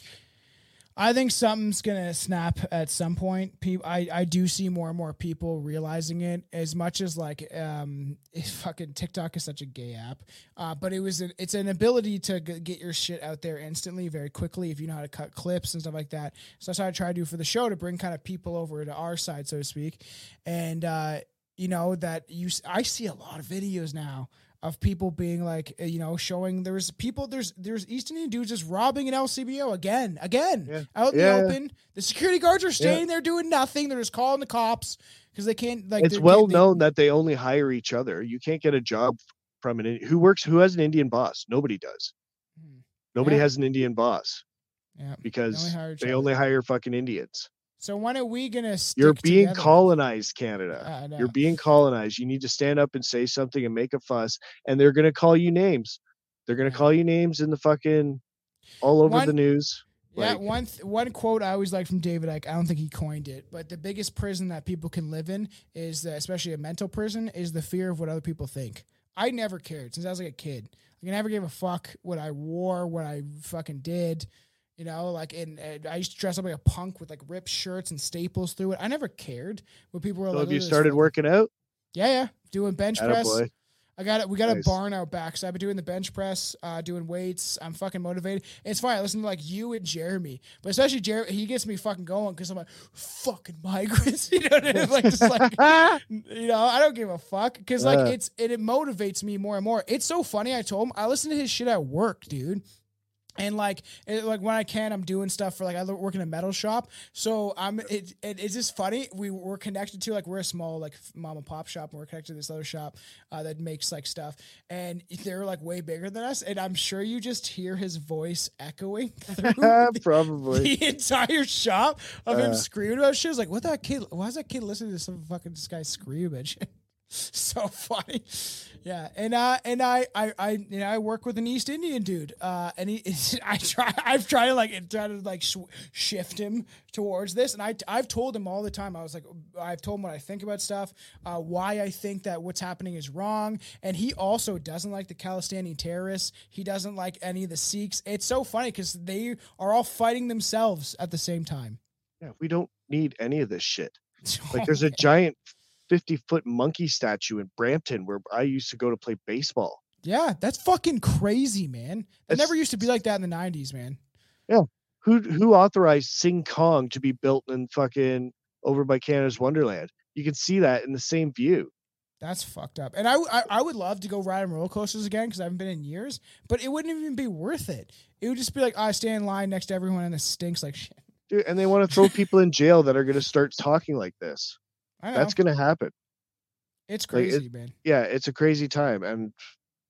I think something's gonna snap at some point. People, I, I do see more and more people realizing it. As much as like, um, fucking TikTok is such a gay app, uh, but it was an, it's an ability to g- get your shit out there instantly, very quickly if you know how to cut clips and stuff like that. So that's what I try to do for the show to bring kind of people over to our side, so to speak, and uh, you know that you. I see a lot of videos now of people being like, you know, showing there's people, there's there's East Indian dudes just robbing an L C B O again, again,
Yeah.
out in
Yeah.
the open. The security guards are staying
Yeah.
there doing nothing. They're just calling the cops because they can't. Like,
it's
they're-
well
they-
known that they only hire each other. You can't get a job from an who works who has an Indian boss. Nobody does.
Mhm.
Nobody
Yeah.
has an Indian boss
Yeah,
because
only hire each
they
other.
only hire fucking Indians.
So when are we gonna? Stick
You're being
together?
colonized, Canada.
I know.
You're being colonized. You need to stand up and say something and make a fuss, and they're gonna call you names. They're gonna
Yeah.
call you names in the fucking all over
One-
the news.
Yeah,
Like,
one th- one quote I always like from David Icke. I don't think he coined it, but the biggest prison that people can live in is, the, especially a mental prison, is the fear of what other people think. I never cared since I was like a kid. Like, I never gave a fuck what I wore, what I fucking did. You know, like, in uh, I used to dress up like a punk with like ripped shirts and staples through it. I never cared when people were
so
like,
have you
"Look at this
started
fucking-"
working out?
Yeah, yeah, doing bench press.
Attaboy.
I got it. We got
Nice.
a barn out back, so I've been doing the bench press, uh, doing weights. I'm fucking motivated. It's fine. I listen to like you and Jeremy, but especially Jeremy, he gets me fucking going because I'm like fucking migrants. You know what I mean? Like, just like, you know, I don't give a fuck because like
Yeah.
it's it, it motivates me more and more. It's so funny. I told him I listen to his shit at work, dude. And like, it, like when I can, I'm doing stuff for like I work in a metal shop, so I'm. It, it it's just funny. We we're connected to like we're a small like mom and pop shop, and we're connected to this other shop uh, that makes like stuff, and they're like way bigger than us. And I'm sure you just hear his voice echoing through the,
Probably.
the entire shop of him
Uh.
screaming about shit. It's like, what that kid? Why is that kid listening to some fucking this guy scream and shit? So funny. Yeah. And uh and I I I you know I work with an East Indian dude. Uh and he I try I've tried to like try to like sh- shift him towards this, and I I've told him all the time. I was like, I've told him what I think about stuff, uh why I think that what's happening is wrong, and he also doesn't like the Khalistani terrorists. He doesn't like any of the Sikhs. It's so funny cuz they are all fighting themselves at the same time.
Yeah, we don't need any of this shit. Like, there's a giant fifty foot monkey statue in Brampton where I used to go to play baseball.
Yeah, that's fucking crazy, man. It
That's-
never used to be like that in the nineties, man.
Who who authorized Sing Kong to be built in fucking over by Canada's Wonderland? You can see that in the same view.
That's fucked up. And I, I, I would love to go ride on roller coasters again because I haven't been in years, but it wouldn't even be worth it. It would just be like, oh, I stand in line next to everyone and it stinks like shit.
Dude, and they want to throw people in jail that are going to start talking like this.
I know.
That's going to happen.
it's
like,
crazy,
it-
man.
Yeah, it's a crazy time. And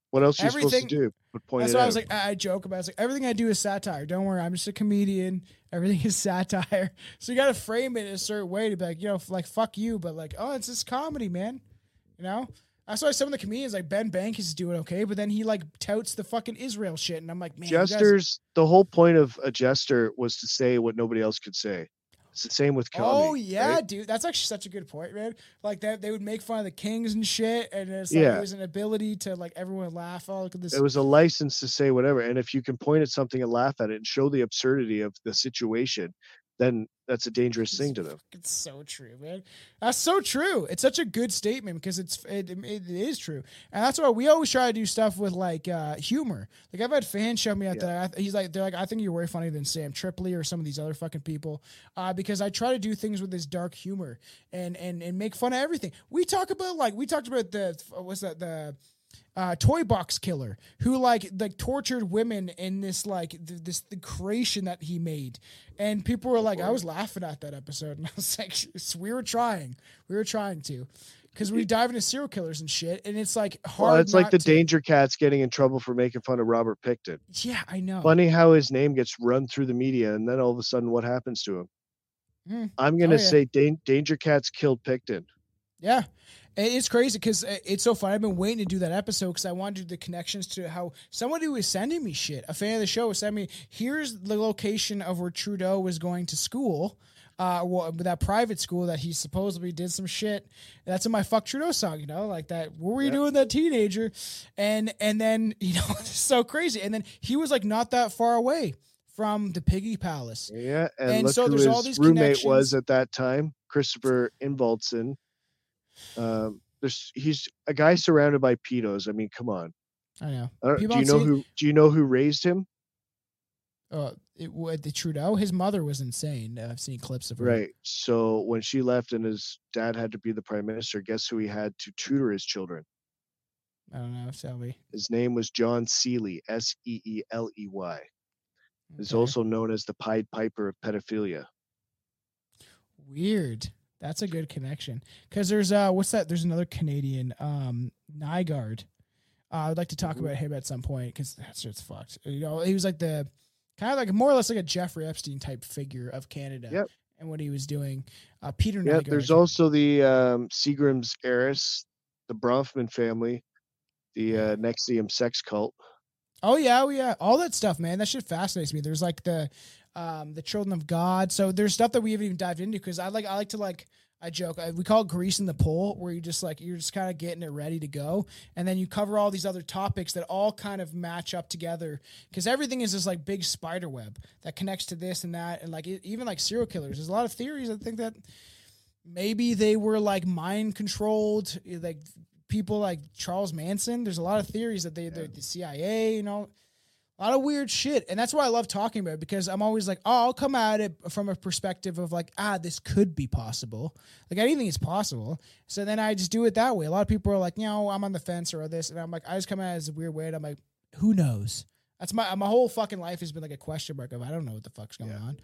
What else are you supposed to
Everything-
do? But point
That's
it
why I
out.
was like, I I joke about it. It's like everything I do is satire. Don't worry, I'm just a comedian. Everything is satire. So you got to frame it a certain way to be like, you know, like fuck you, but like, oh, it's just comedy, man. You know. That's why some of the comedians like Ben Bank is doing okay, but then he like touts the fucking Israel shit, and I'm like, man, you guys-
Jesters, the whole point of a jester was to say what nobody else could say. It's the same with comedy.
Oh yeah,
right?
dude, that's actually such a good point, man. Like that, they would make fun of the kings and shit, and it's like
Yeah.
it was an ability to like everyone laugh. Oh, look at this.
It was a license to say whatever. And if you can point at something and laugh at it and show the absurdity of the situation, then that's a dangerous thing to them.
It's so true, man. That's so true. It's such a good statement because it's it, it, it is true, and that's why we always try to do stuff with like uh, humor. Like I've had fans show me out
Yeah.
that I, he's like they're like I think you're way funnier than Sam Tripoli or some of these other fucking people, uh, because I try to do things with this dark humor and and and make fun of everything. We talk about like we talked about the what's that the. Uh, toy box killer who like like tortured women in this like th- this the creation that he made, and people were like, I was laughing at that episode, and I was like, we were trying, we were trying to, because we dive into serial killers and shit, and it's like hard.
Well, it's like
not
the
to-
Danger Cats getting in trouble for making fun of Robert Picton.
Yeah, I know.
Funny how his name gets run through the media, and then all of a sudden, what happens to him?
Mm.
I'm gonna
Oh, yeah.
say Dan- Danger Cats killed Picton.
Yeah. And it's crazy because it's so fun. I've been waiting to do that episode because I wanted to do the connections to how somebody was sending me shit. A fan of the show was sending me, here's the location of where Trudeau was going to school, uh, well, that private school that he supposedly did some shit. That's in my Fuck Trudeau song, you know, like that. What were you
Yeah.
doing, that teenager? And and then, you know, it's so crazy. And then he was like not that far away from the Piggy Palace.
Yeah, and,
And
look
so
who
there's
his
all these
roommate
connections.
was at that time, Christopher Invaltson. Um, there's he's a guy surrounded by pedos. I mean, come on.
I know.
I don't,
People
do you
don't
know
see-
who? Do you know who raised him?
Uh, it, what, the Trudeau, his mother was insane. I've seen clips of her.
Right. So when she left and his dad had to be the prime minister, guess who he had to tutor his children?
I don't know. Tell me.
His name was John Seeley, S E E L E Y. He's
Okay.
also known as the Pied Piper of pedophilia.
Weird. That's a good connection. Because there's uh, what's that? There's another Canadian, um, Nygaard. Uh, I'd like to talk
Mhm.
about him at some point because that's just fucked. You know, he was like the kind of like more or less like a Jeffrey Epstein type figure of Canada.
Yep.
And what he was doing. Uh, Peter
Yeah,
Nygaard.
there's also the um, Seagram's heiress, the Bronfman family, the uh, Nexium sex cult.
Oh yeah, oh yeah, all that stuff, man. That shit fascinates me. There's like the, um, the Children of God. So there's stuff that we haven't even dived into because I like I like to like I joke I, we call it greasing the pole, where you just like you're just kind of getting it ready to go, and then you cover all these other topics that all kind of match up together because everything is this like big spider web that connects to this and that, and like it, even like serial killers. There's a lot of theories. I think that maybe they were like mind controlled, like people like Charles Manson. There's a lot of theories that they, they're the C I A, you know, a lot of weird shit. And that's why I love talking about it because I'm always like, oh, I'll come at it from a perspective of like, ah, this could be possible. Like anything is possible. So then I just do it that way. A lot of people are like, you know, I'm on the fence or this. And I'm like, I just come at it as a weird way. And I'm like, who knows? That's my, my whole fucking life has been like a question mark of, I don't know what the fuck's going
Yeah.
on.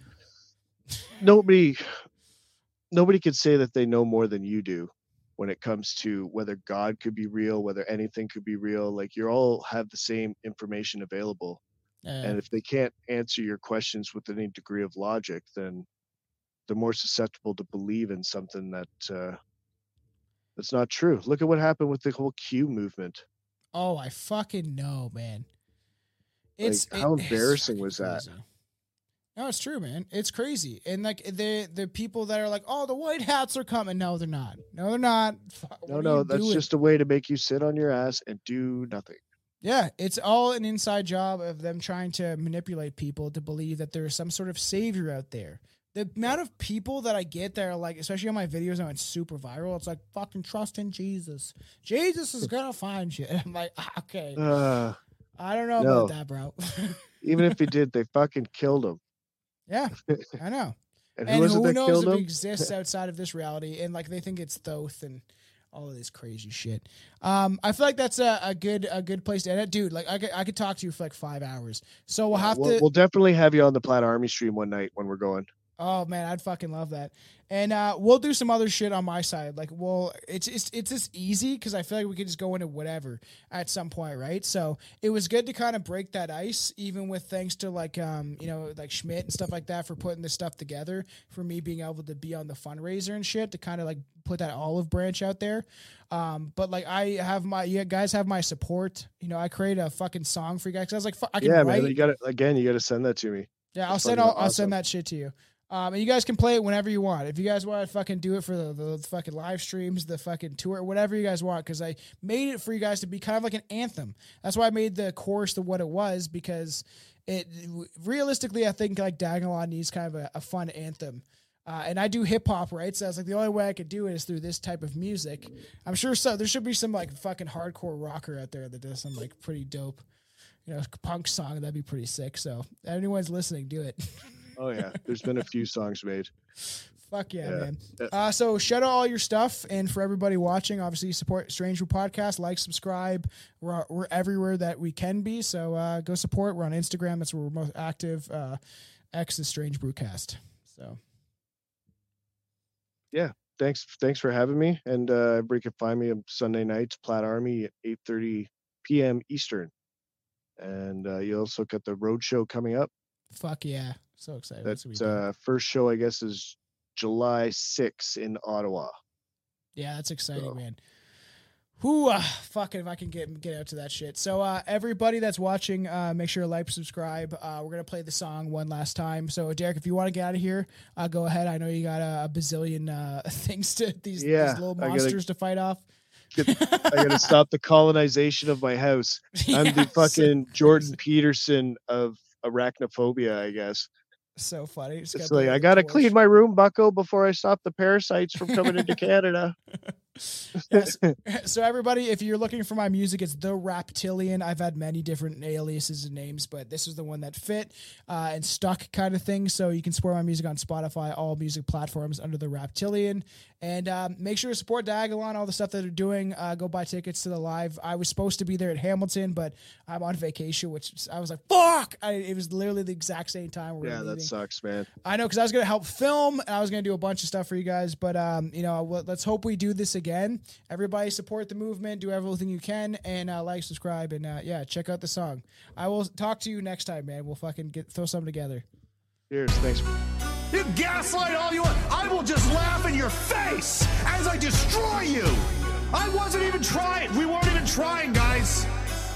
Nobody, nobody could say that they know more than you do when it comes to whether God could be real, whether anything could be real. Like you all have the same information available.
Uh,
And if they can't answer your questions with any degree of logic, then they're more susceptible to believe in something that uh, that's not true. Look at what happened with the whole Q movement.
oh, I fucking know, man.
Like, how
it's
embarrassing
fucking
was that?
crazy. No, it's true, man. It's crazy. And like the the people that are like, oh, the white hats are coming. No, they're not. No, they're not. Fuck, what
No,
are
no,
you
that's
doing?
just a way to make you sit on your ass and do nothing.
Yeah, it's all an inside job of them trying to manipulate people to believe that there's some sort of savior out there. The amount of people that I get that are like, especially on my videos, I went super viral. It's like, fucking trust in Jesus. Jesus is gonna find you. And I'm like, ah, okay,
Uh,
I don't know
no.
about that, bro.
even if he did, they fucking killed him.
Yeah, I know.
And who
And
was it
who
that
knows
killed
if it
him?
exists outside of this reality? And like they think it's Thoth and all of this crazy shit. Um, I feel like that's a, a good a good place to end it, dude. Like I could I could talk to you for like five hours. So we'll have
we'll,
to.
we'll definitely have you on the Plaid Army stream one night when we're going.
Oh man, I'd fucking love that. And uh, we'll do some other shit on my side. Like, well, it's it's it's just easy because I feel like we could just go into whatever at some point, right? So it was good to kind of break that ice, even with thanks to like um you know like Schmidt and stuff like that for putting this stuff together. For me being able to be on the fundraiser and shit to kind of like put that olive branch out there. Um, but like I have my you guys have my support. You know, I create a fucking song for you guys. 'Cause I was like, I can
yeah,
write.
man, you got to again. You got to send that to me.
Yeah, I'll
That's
send
fucking
I'll, I'll
awesome.
send that shit to you. Um, and you guys can play it whenever you want. If you guys want to fucking do it for the, the fucking live streams, the fucking tour, whatever you guys want, because I made it for you guys to be kind of like an anthem. That's why I made the chorus to what it was, because it realistically, I think like Dagalon needs kind of a, a fun anthem. Uh, and I do hip hop, right? So I was like, the only way I could do it is through this type of music. I'm sure so. There should be some like fucking hardcore rocker out there that does some like pretty dope, you know, punk song. That'd be pretty sick. So anyone's listening, do it.
Oh yeah, there's been a few songs made.
Fuck yeah,
Yeah.
man. Uh, so shout out all your stuff, and for everybody watching, obviously support Strange Brew Podcast, like, subscribe. We're we're everywhere that we can be, so uh, go support. We're on Instagram. That's where we're most active. Uh, X is Strange Brewcast. So
Yeah, thanks thanks for having me. And uh, everybody can find me on Sunday nights, Plaid Army at eight thirty p.m. Eastern. And uh, you also got the road show coming up.
fuck yeah, so excited.
That's
That's what we do.
uh, first show, I guess, is July sixth in Ottawa.
Yeah, that's exciting,
so-
man. Who uh, fucking if I can get get out to that shit. So uh, everybody that's watching, uh, make sure to like, subscribe. Uh, we're gonna play the song one last time. So Derek, if you want to get out of here, uh, go ahead. I know you got a, a bazillion uh, things to these,
Yeah,
these little
I gotta-
monsters to fight off.
I gotta stop the colonization of my house. I'm the
Yeah,
fucking Jordan Peterson of arachnophobia, I guess.
So funny. Just
It's
gotta
like
play
I
the
gotta
torch.
clean my room, Bucko, before I stop the parasites from coming into Canada.
Yes. So everybody, if you're looking for my music, it's The Raptilian. I've had many different aliases and names, but this is the one that fit uh, and stuck kind of thing. So you can support my music on Spotify, all music platforms under The Raptilian. And um, make sure to support Diagolon, all the stuff that they're doing. Uh, go buy tickets to the live. I was supposed to be there at Hamilton, but I'm on vacation, which I was like, fuck! I, it was literally the exact same time. We were
Yeah, that
leaving.
sucks, man.
I know, because I was going to help film, and I was going to do a bunch of stuff for you guys, but, um, you know, well, let's hope we do this again. Everybody support the movement, do everything you can, and uh, like, subscribe, and, uh, yeah, check out the song. I will talk to you next time, man. We'll fucking get throw something together.
Cheers. Thanks.
You gaslight all you want. I will just laugh in your face as I destroy you. I wasn't even trying. We weren't even trying, guys.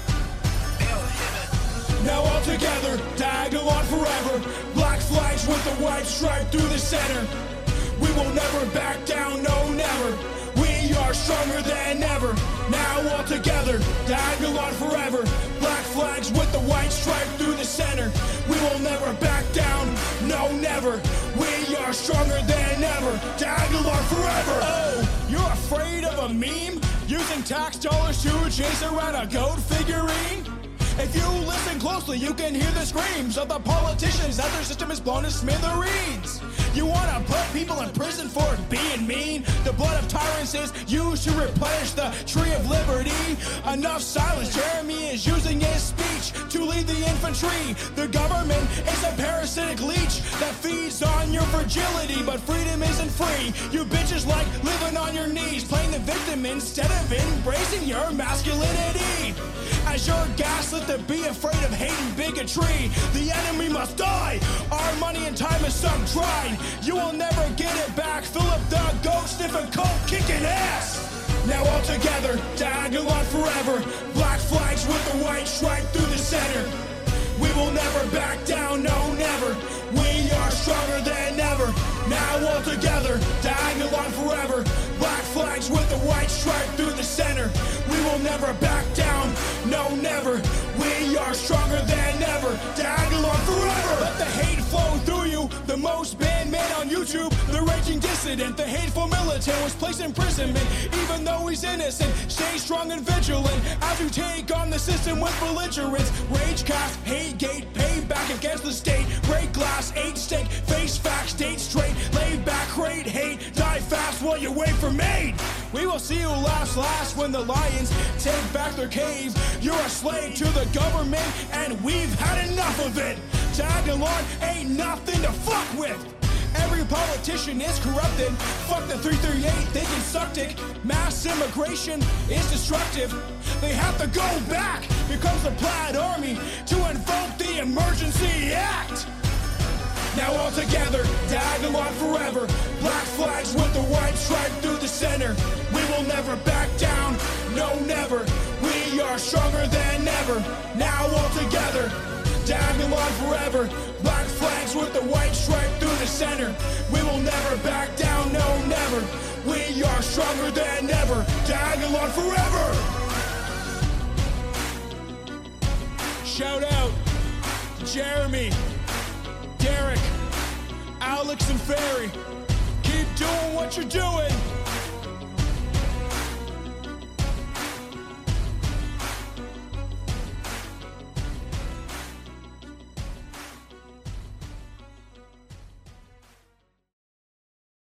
Now all together, Diagolon forever. Black flags with the white stripe through the center. We will never back down, no never. We are stronger than ever. Now all together, Diagolon forever. Black flags with the white stripe through the center. We will never back down, no never. We are stronger than ever. Diagolon forever. Oh, you're afraid of a meme? Using tax dollars to chase around a goat figurine? If you listen closely, you can hear the screams of the politicians that their system is blown to smithereens. You want to put people in prison for being mean? The blood of tyrants is used to replenish the tree of liberty. Enough silence. Jeremy is using his speech to lead the infantry. The government is a parasitic leech that feeds on your fragility, but freedom isn't free. You bitches like living on your knees, playing the victim instead of embracing your masculinity. As you're gaslit to be afraid of hate and bigotry, the enemy must die. Our money and time is sunk dry. You will never get it back. Philip the goat sniffing coke, kicking ass. Now all together, Diagolon forever. Black flags with the white stripe through the center. We will never back down, no never. We are stronger than ever. Now all together, Diagolon forever. Black flags with the white stripe through the center. We will never back down, no never. We are stronger than ever. Diagolon forever. Let the hate flow through you. The most banned man on YouTube, the raging dissident, the hateful militant was placed in imprisonment, even though he's innocent. Stay strong and vigilant as you take on the system with belligerence. Rage cast, hate gate, payback against the state. Break glass, eight stake, face facts, date straight. Lay back, create hate, die fast while you wait for maid. We will see who laughs last when the lions take back their cave. You're a slave to the government, and we've had enough of it. Diagolon ain't nothing to fuck with. Every politician is corrupted. Fuck the three thirty-eight, they can suck dick. Mass immigration is destructive. They have to go back. Here comes the Plaid Army to invoke the Emergency Act. Now all together, Tagalong forever. Black flags with the white stripe through the center. We will never back down, no never. We are stronger than ever. Now all together, Tagalong forever. Black flags with the white stripe through the center. We will never back down, no never. We are stronger than ever. Tagalong forever. Shout out to Jeremy, Derek, Alex and Ferry. Keep doing what you're doing.